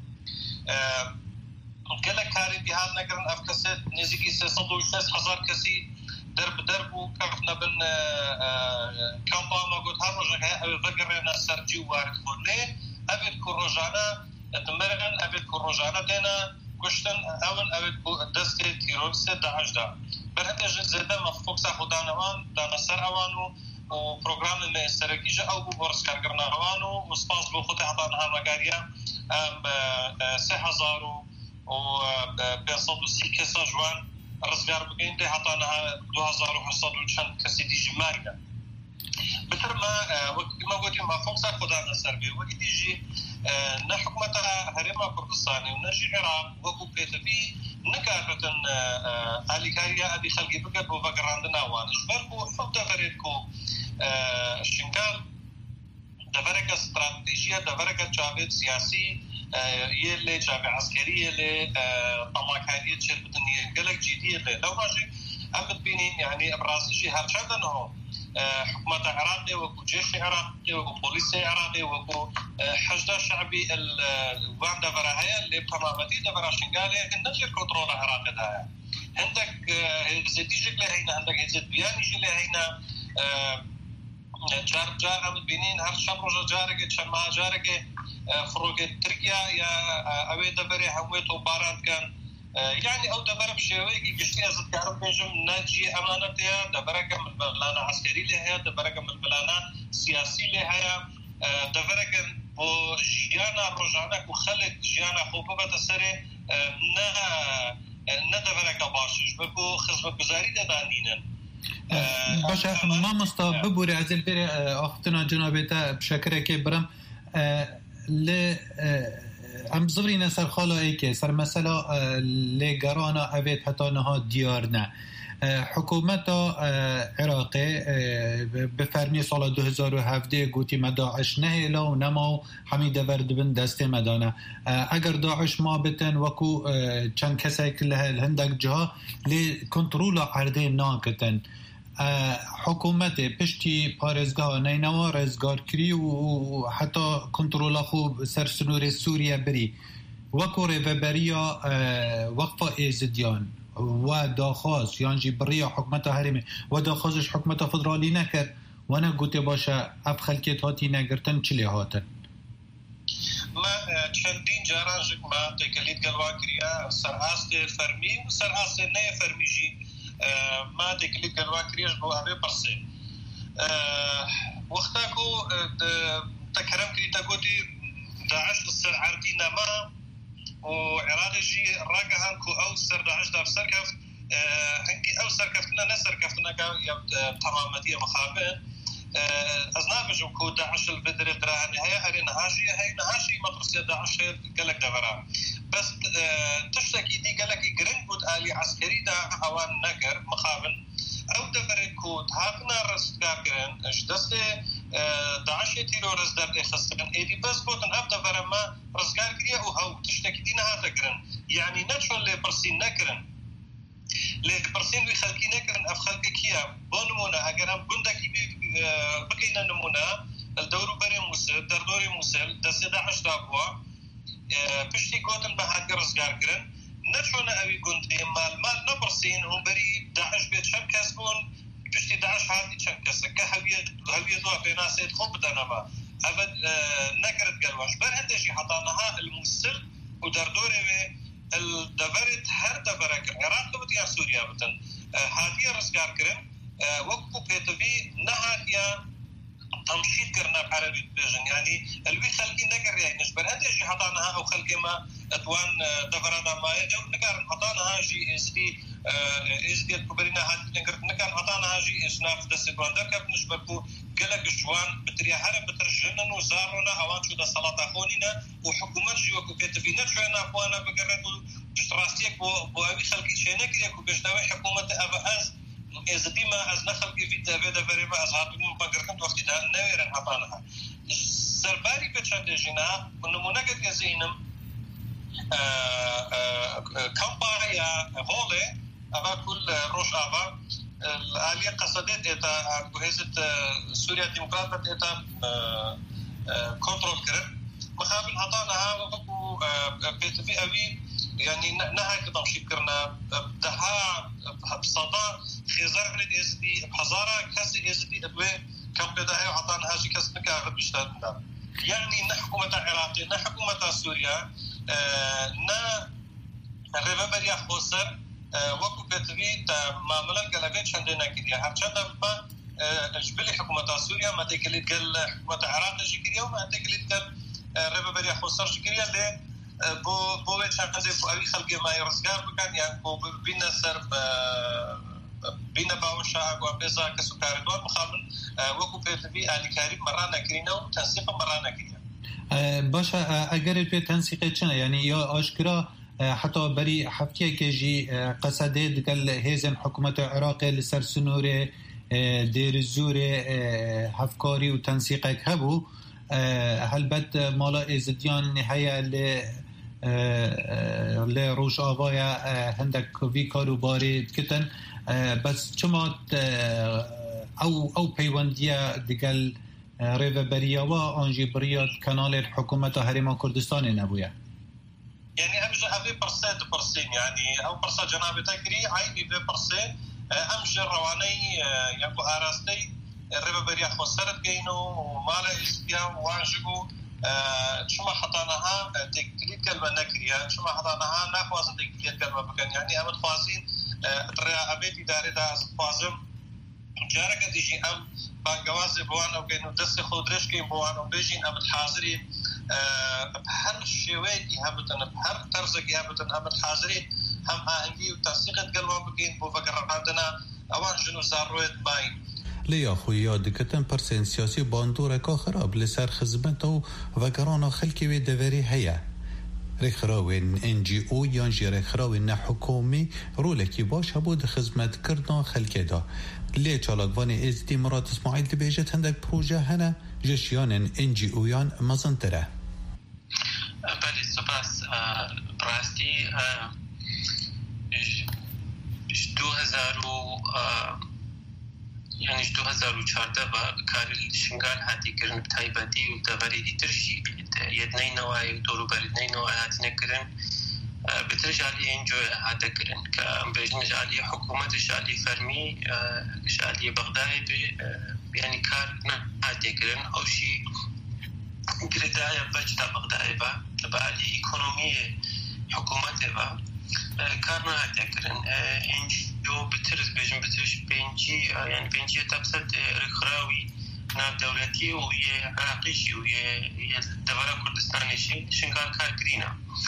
Speaker 16: كلا كاري دي هاد نقرن أفكسد نزيكي سيصد ويشتاس هزار كسي درب دربو كفنا بن كامبا ما قلت هر رجكايا أبي فقرنا سرجي وارد خلي أبي كروجانا تمرن أبي كروجانا دينا كشتن أول أبي دستي تيرورست داعش دا برهتج زيادة مفوق ساخدانوان دانا سر أوانو وبرنامج الاستراتيجي أو بورس كارجرنا أوانو وسباس بخطة حضانها مجاريا سه هزار و بيصد وسيكسا جوان رزقار بقين ده حضانها دو هزار وحصد وشان كسيدي جماعية بتر ما ما قلت ما فوق ساخدانا سربي وقت يجي نحكمتها هرما كردستاني ونجي العراق وكو بيتبي نكارتن آليكاريا أبي خلقي بقى بوفاقراندنا وان إجباركو حب دفريدكو الشنكال دفرق استراتيجية دفرق جابت سياسي يلي جابت عسكري يلي طماكارية شربتنية قلق جديد يلي لو راجي أمد بينين يعني أبرازيجي هرشادنه حكومة عراقي وكو جيش عراقي وكو بوليس عراقي وكو حشد شعبي الوان دفرها اللي بتمامتي دفرها شنقالي النجر كنترول عراقي دايا عندك هزتيجك لهينا عندك هزت بيانيجي لهينا جار جار أمد بينين هر شمرو جارك شمها جارك فروق تركيا يا أبي دفري حويته بارات كان يعني أو دبر بشوي قشتي أزد كارب بيجم ناجي أمانتها دبرك من بلانا عسكري لها دبرك من بلانا سياسي لها دبرك وجيانا رجعنا وخلت جيانا خوبة تسري نا نا دبرك باشش بكو خزمة جزاري دانينا
Speaker 14: باش ما مستوى ببوري عزيز بيري أختنا جنابتا بشكرة كبرم ل ام زورين سر خالا ایکی سر مثلا لگرانا اوید حتی نها دیارنه حکومت عراقی بفرمی سال دو هزار و هفده گوتی ما داعش نهیلا و نما همی دورد بن دست مدانه اگر داعش ما بتن وکو چند کسی که هندک جها لی کنترول عرده ناکتن حکومت پشتی پارزگاه نینوا رزگار کری و حتی کنترول خوب سر سنور سوریه بری وکو ریوبریا وقفا ایزدیان و داخواست یعنی بریا حکومت هرمی و داخواستش حکومت فدرالی نکرد و نگوته باشه اف خلکت هاتی نگرتن چلی هاتن
Speaker 16: ما چندین جاران جک ما تکلید گلوا کریا سرعاست فرمی و سرعاست نه فرمی جی ما تكليت قالوا كريش بو ابي برسي وقتاكو تكرم كري تاكوتي داعش السر عردينا ما وعراجي راقها كو او سر داعش دار سركف هنكي او سركفتنا نسركفتنا تمامتيه مخابئ أزنابج كو داعش البدر درا نهاية هري نهاشي هاي نهاشي مدرسة داعش قالك دفرا بس تشتكي دي قالك جرين بود آلي عسكري دا أوان نقر مخابن أو دفرت كو تهاقنا رسكاكرن اجدست داعش يتيرو رزدار إخستن إيدي بس بوتن أف دفرا ما رسكاكريا أو هاو تشتكي دي نهاتا كرن يعني نتشو اللي برسين نكرن اللي برسين بي خلقي نكرن أف خلقي كيا بونمونا أقر هم قندكي بقينا نمونا الدور بري موسل دردوري موسل دست داعش دابوا بشتي قوتن بهاد رزقار كرن نتشونا أبي قندي مال مال نبرسين هم بري داعش بيت شم كسبون بشتي داعش هادي شم كسك هوية هوية دوا في ناس يدخل بدنما أبد نكرت قلواش بر هندشي حطانها الموسل ودردوري الدبرت هر دبرك العراق بتيا سوريا بتن هادي رزقار كرن وقفو بيتبي نهاية تمشيط كرنا بعربي بيجن يعني الوي خلقي نقر يعني نشبر هذا جي حطانها أو خلقي ما أتوان دفرنا ما أو نقر حطانها جي إزدي إزدي كبرنا هاد نقر نقر حطانها جي إسناف دستوان ده كيف نشبر كو قلق جوان بتري حرب بترجلنا وزارنا أوان شو ده صلاة خوننا وحكومة جوا كوكيت فينا شوينا أخوانا بقرروا تشتراستيك بو بو أبي خلقي شينك يكو بيجناوي حكومة أبا أز إذا ديما أز نخلقي في دافيدا فريبا أز هاتون بقررت وقت ده نويرن حطانها سرباري بتشان جينا ونمونك يزينم كامبايا هولي أبا كل روش أبا الآلية قصدت إتا جهزة سوريا الديمقراطية إتا كنترول كرب مخابل حطانها وقو بيتفي أوي يعني نهاية تمشي كرنا دها بصدا خزار الإزدي بحزارة كسي إزدي أدوي كم بداية وحطانها جي كسي نكاغد بشتادنا يعني نحكومة العراقي نحكومة سوريا نا ريفابريا خوصر وكو بيتوي تا معاملة قلبين شندنا كريا هرچند با جبلي حكومة سوريا ما تكليت قل حكومة العراق جكريا وما تكليت قل ريفابريا خوصر جكريا لي بو بو شندي بو أبي خلقي ما يرزقار بكان يعني بو بينا سرب بينا باوشا أقوى بيزا كسوكار دوار مخابل وكو بيتوي آلي كاريب مرانا كرينا وتنسيق مرانا كريا
Speaker 14: باشا اگر في تنسيق چنه يعني يا اشكرا حتى بري حفتيه كجي قصده دقل هيزن حكومة العراق لسر سنور دير الزور هفكاري وتنسيقك هبو هل بد مالا ازديان نهاية ل روش آوايا هندك في كارو باري كتن بس چما او او پیوندية دقل ريفابريا وانجي برياد كانال الحكومة هرم كردستان نبويا
Speaker 16: يعني أمجي أبي برسات برسين يعني أو برسات جناب تكري عيني في برسين أمجي رواني يعني أراستي ريفابريا خسرت جينو ومالا إسبيا وانجبو شما حطاناها تكريت كلمة نكريا شما حطاناها ناخوازن تكريت كلمة بكن يعني أمد خوازين تريا أبيتي داري دا أزد خوازم جارك ديجي أم بانجوازي بوان أو كأنه دست خودرش كين بوان أو بيجين أمد حاضرين بحر شويكي هبتن بحر ترزقي هبتن أمد حاضرين هم آهنجي وتنسيقة قلبا بكين بو فقر عندنا أوان جنو زارويت باين
Speaker 14: لیا خویا دکتن پرسن سیاسی باندور که خراب لسر خدمت و وگران خلکی و دوری هیا رخراوین انجی او یا جی رخراوین حکومی رولکی باش بود خدمت کردن خلکی دا لی چالاقوان ازدی مراد اسماعیل دبیجت هندک پروژه هنه جشیان انجی اویان مزنتره
Speaker 17: بله سپاس براستی دو هزار و يعني دو هزار وچارده با کاری شنگال هاتی کرن تایباتی و دواری دیترشی یدنی نوای دورو بردنی نوای هاتی نکرن بتر جالی اینجا هاته کرن که بیشتر جالی حکومت جالی فرمی جالی بغدادی به یعنی کار نه هاتی کرن اوشی گردای بچه بغدادی با تبعالی اقتصادی حکومت با کار نه هاتی کرن اینجا بتر بیشتر بترش بینجی یعنی بینجی تبصد رخراوی ناب دولتی و یه عراقیشی و یه دوره کردستانیشی شنگال کار کرینا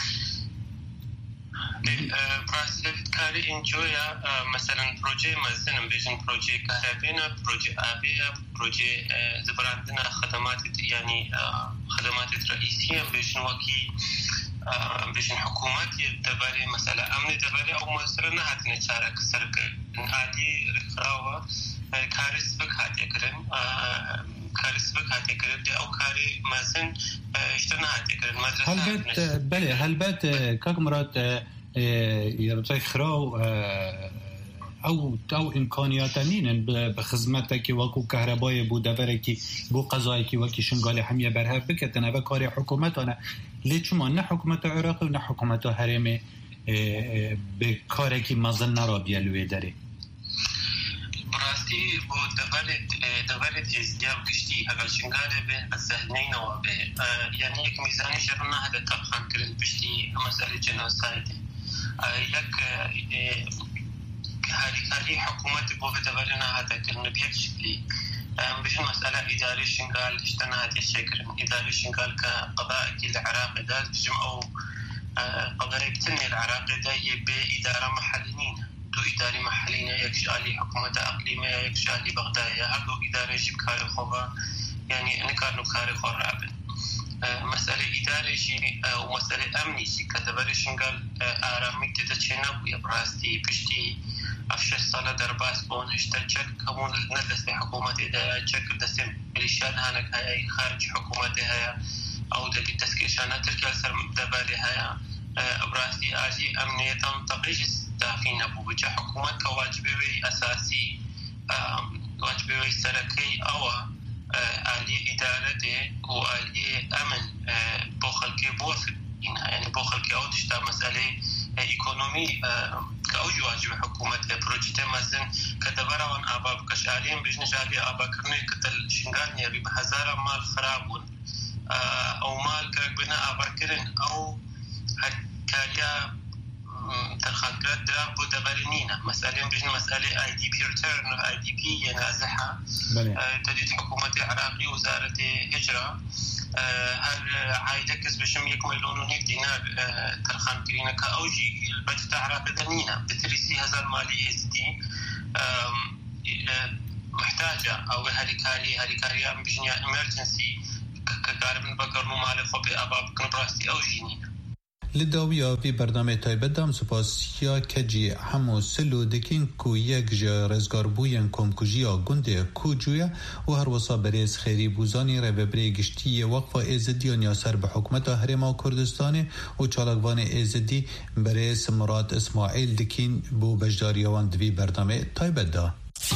Speaker 17: براسلفت کاری اینجویا مثلا پروژه مزدنم بیشن پروژه کهربینا پروژه آبیا پروژه زبراندنا خدمات یعنی خدمات رئیسیه بیشن وکی بیشن حکومت دبری مثلا امن دبری او مثلا نه هاتنه چاره کسر کردن عادی رخراوا کارس بک هاتی کردن کارس بک هاتی کردن او کاری مزن اشتنا هاتی کردن مدرسه
Speaker 14: هل بات بله هل بات کاک مراد يرجع خراو او او امكانيات نين بخدمتك وكو كهرباء بو دوركي بو قضايك وكي شنغالي حميه برها بكتن هذا كاري حكومتنا ليش ما نه حكومه العراق و نه حكومه هرم بكاركي مازن نرابيه لويدري
Speaker 17: براستی بو دولت دولت ازدیاب گشتی اگر شنگاله به از ذهنی نوا به یعنی یک میزانی شرنا هذا تبخان کرن بشتی مسئله جناسایت یک هاری کاری حکومت بو دولنا هذا کرن بیک شکلی بجن مسألة إداري شنقال اشتنا هذه الشكل إداري شنقال كقضاء العراق ده بجم أو قضاء بتني العراق ده يبي إدارة محليين دو إداري محليين يكشالي حكومة أقليمية يكشالي بغداد هذو إدارة يجيب كاري خوبا يعني نكارنو كاري خرابن مسألة إدارة شيء ومسألة أمني شيء كتبري شنقال آرامي تتشينا ويبراستي بشتي أفشل صلاة درباس بون اشترك كمون نلس لحكومة إذا تشك دسم ميليشيات هانك هاي خارج حكومة هاي أو دلي تسكيشانات تركيا سر دبالي هاي أبراستي آجي أمنية تقيش دافين أبو بجا حكومة كواجبي أساسي واجبي سركي أو آلية إدارة وآلية أمن بوخلكي بوث يعني بوخلكي أو تشتا مسألة ايکونومی كأوجي واجب حكومة بروجيت مازن كدبرة وان آباب كشالين بجنش علي آبا كرني كتل شنغال نيري بهزارة مال خرابون أو مال كربنا آبا كرن أو هالكاليا ترخاكرات دراب ودبرنينا مسألة بجن مسألة اي دي بي ريتيرن اي دي بي ينازحها تديد حكومة العراقي وزارة هجرة هل عايدة كسب شم يك مليون ونيف دينار ترخان كرينا كأوجي البجت عراقي دنينا بتريسي هزار مالي إزدي محتاجة أو هالكاري هالكاري أم بجنيا إمرجنسي كقاربن بقرنو مالي خبي أباب كنبراستي أوجينينا
Speaker 14: لداویا وی برنامه تایبت دام سپاسیا کجی همو سلو دکین کو یک جا رزگار بوین کمکجیا گنده کوجویا و هر وصا بریز خیری بوزانی رو ببری گشتی وقفا ایزدی نیاسر به حکمت هرما کردستان و چالقوان ایزدی بریز مراد اسماعیل دکین بو بجداریوان دوی برنامه تایبت دا.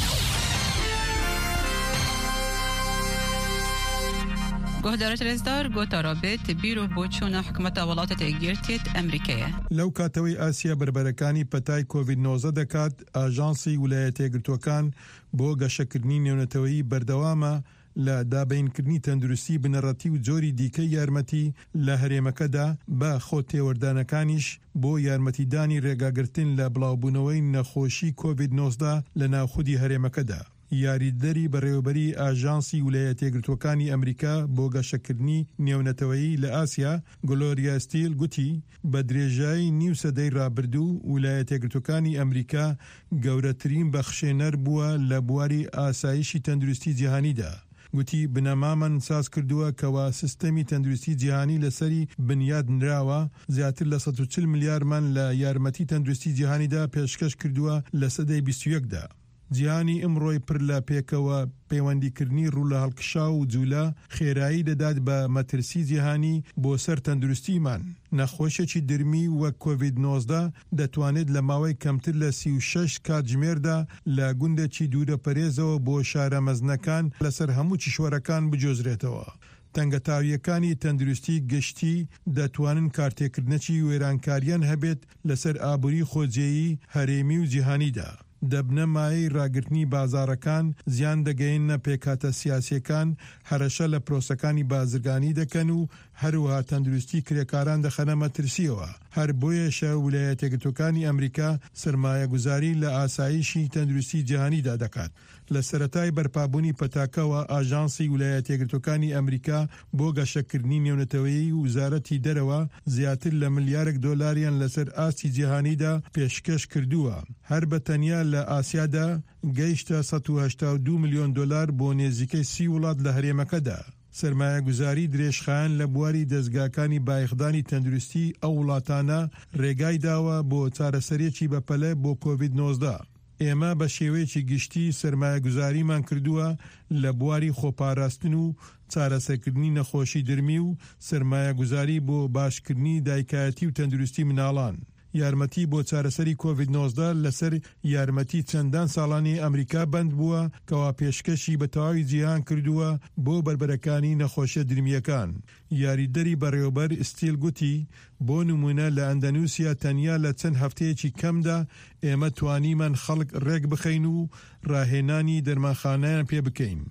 Speaker 18: گهدارت رزدار گوتا رابط بیرو بوچون حکومت ولاتت ایگیرتیت امریکیه.
Speaker 19: لو کاتوی آسیا بربرکانی پتای کووید نوزده دکات آژانسی ولایت یەکگرتووەکان بۆ گەشەکردنی نێونەتەوەیی بەردەوامە لە دابینکردنی تەندروستی بنەڕەتی و جۆری دیکەی یارمەتی لە هەرێمەکەدا بە خۆتێوەردانەکانیش بۆ یارمەتیدانی ڕێگاگرتن لە بڵاوبوونەوەی نەخۆشی کۆڤید نۆزدە لە ناوخودی هەرێمەکەدا. یاریدەری بەڕێوەبەری ئاژانسی ویلایەتە یەکگرتووەکانی ئەمریکا بۆ گەشەکردنی نێونەتەوەیی لە ئاسیا گلۆریا ستیل گوتی بە درێژایی نیو سەدەی ڕابردوو ویلایەتە یەکگرتووەکانی ئەمریکا گەورەترین بەخشێنەر بووە لە بواری ئاسایشی تەندروستی جیهانیدا. گوتی بنەمامان ساز کردووە کەوا سیستەمی تەندروستی جیهانی لەسەری بنیاد نراوە زیاتر لە سەد و چل ملیارمان لە یارمەتی تەندروستی جیهانیدا پێشکەش کردووە لە سەدەی بیست و یەکدا. جیهانی ئەمڕۆی پڕ لە پێکەوە پەیوەندیکردنی ڕوو لە هەڵکشا و جوولە خێرایی دەدات بە مەترسی جیهانی بۆ سەر تەندروستیمان. نەخۆشێکی درمی وەک کۆڤید نۆزدە دەتوانێت لە ماوەی کەمتر لە سی و شەش کاتژمێردا لە گوندێکی دوورە پەرێزەوە بۆ شارە مەزنەکان لەسەر هەموو چیشوەرەکان بجۆزرێتەوە. تەنگەتاویەکانی تەندروستی گشتی دەتوانن کارتێکردنەکی وێرانکاریان هەبێت لەسەر ئابووری خۆجێیی هەرێمی و جیهانیدا. دەبنە مایەی ڕاگررتنی بازارەکان زیان دەگەینە پێکاتە سیاسیەکان هەرەشە لە پرۆسەکانی بازرگانی دەکەن و هەروەها تەندروستی کرێکاران دەخەنە مەترسیەوە. هەر بۆیەشە ویلایەتە یەکگرتووەکانی ئەمریکا سرمایەگوزاری لە ئاسایشی تەندروستی جیهانیدا دەکات. لە سەرەتای بەرپابوونی پەتاکەوە ئاژانسی ویلایەتە یەکگرتووەکانی ئەمریکا بۆ گەشەکردنی نێونەتەوەیی وزارەتی دەرەوە زیاتر لە ملیارێک دۆلاریان لەسەر ئاستی جیهانیدا پێشکەش کردووە. هەر بە تەنیا لە ئاسیادا گەیشتە سەد و هەشتا و دوو ملیۆن دۆلار بۆ نێزیکەی سی وڵات لە هەرێمەکەدا. سرمایە گوزاری درێژخایەن لە بواری دەستگاکانی بایخدانی تەندروستی ئەو وڵاتانە ڕێگای داوە بۆ چارەسەرێکی بەپەلە بۆ کۆڤید نۆزدە. ئێمە بە شێوەیەکی گشتی سرمایە گوزاریمان کردووە لە بواری خۆپاراستن و چارەسەرکردنی نەخۆشی درمی و سرمایە گوزاری بۆ باشکردنی دایکایەتی و تەندروستی مناڵان. یارمەتی بۆ چارەسەری کۆڤید نۆزدە لەسەر یارمەتی چەندان ساڵانی ئەمریکا بند بووە کەوا پێشکەشی بە تەواوی جیهان کردووە بۆ بربەرەکانی نەخۆشیە درمیەکان. یاریدەری بەڕێوەبەر ستیل گوتی بۆ نمونە لە ئەندەنوسیا تەنیا لە چەند هەفتەیەکی کەمدا ئێمە توانیمان خەڵک ڕێک بخەین و ڕاهێنانی دەرمانخانەیان پێ بکەین.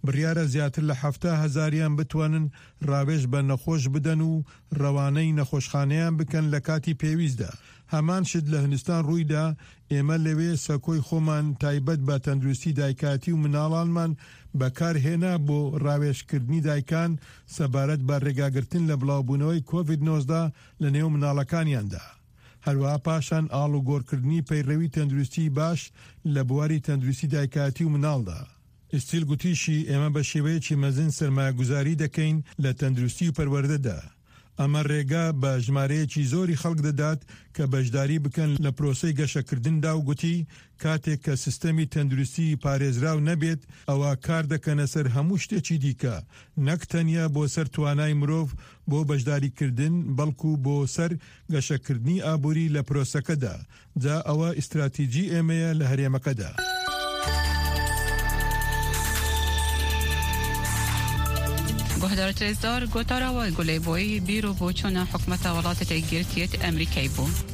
Speaker 19: بڕیارە زیاتر لە هەفتە هەزاریان بتوانن ڕاوێژ بە نەخۆش بدەن و ڕەوانەی نەخۆشخانەیان بکەن لە کاتی پێویستدا. هەمان شت لە هندستان ڕوویدا. ئێمە لەوێ سەکۆی خۆمان تایبەت بە تەندروستی دایکاتی و مناڵانمان بەکارهێنا بۆ ڕاوێژکردنی دایکان سەبارەت بە ڕێگاگرتن لە بڵاوبوونەوەی کۆڤید نۆزدە لە نێو مناڵەکانیاندا. هەروەها پاشان ئاڵ و گۆڕکردنی پەیڕەوی تەندروستی باش لە بواری تەندروستی دایکاتی و مناڵدا. ئستیل گوتیشی ئێمە بە شێوەیەکی مەزن سەرمایەگوزاری دەکەین لە تەندروستی و پەروەردەدا. ئەمە ڕێگا بە ژمارەیەکی زۆری خەڵک دەدات کە بەشداری بکەن لە پرۆسەی گەشەکردندا و گوتی کاتێک کە سیستەمی تەندروستی پارێزراو نەبێت ئەوە کار دەکەنە سەر هەموو شتێکی دیکە نەک تەنیا بۆ سەر توانای مرۆڤ بۆ بەشداریکردن بەڵکو بۆ سەر گەشەکردنی ئابووری لە پرۆسەکەدا. جا ئەوە ئیستراتیجی ئێمەیە لە هەرێمەکەدا.
Speaker 18: گۆهدارە ترێزدار گۆتاراوە گولەی بۆی بیر و بۆچوونە حکومەتە وڵاتە تێگیرتیەت ئەمریکای بوو.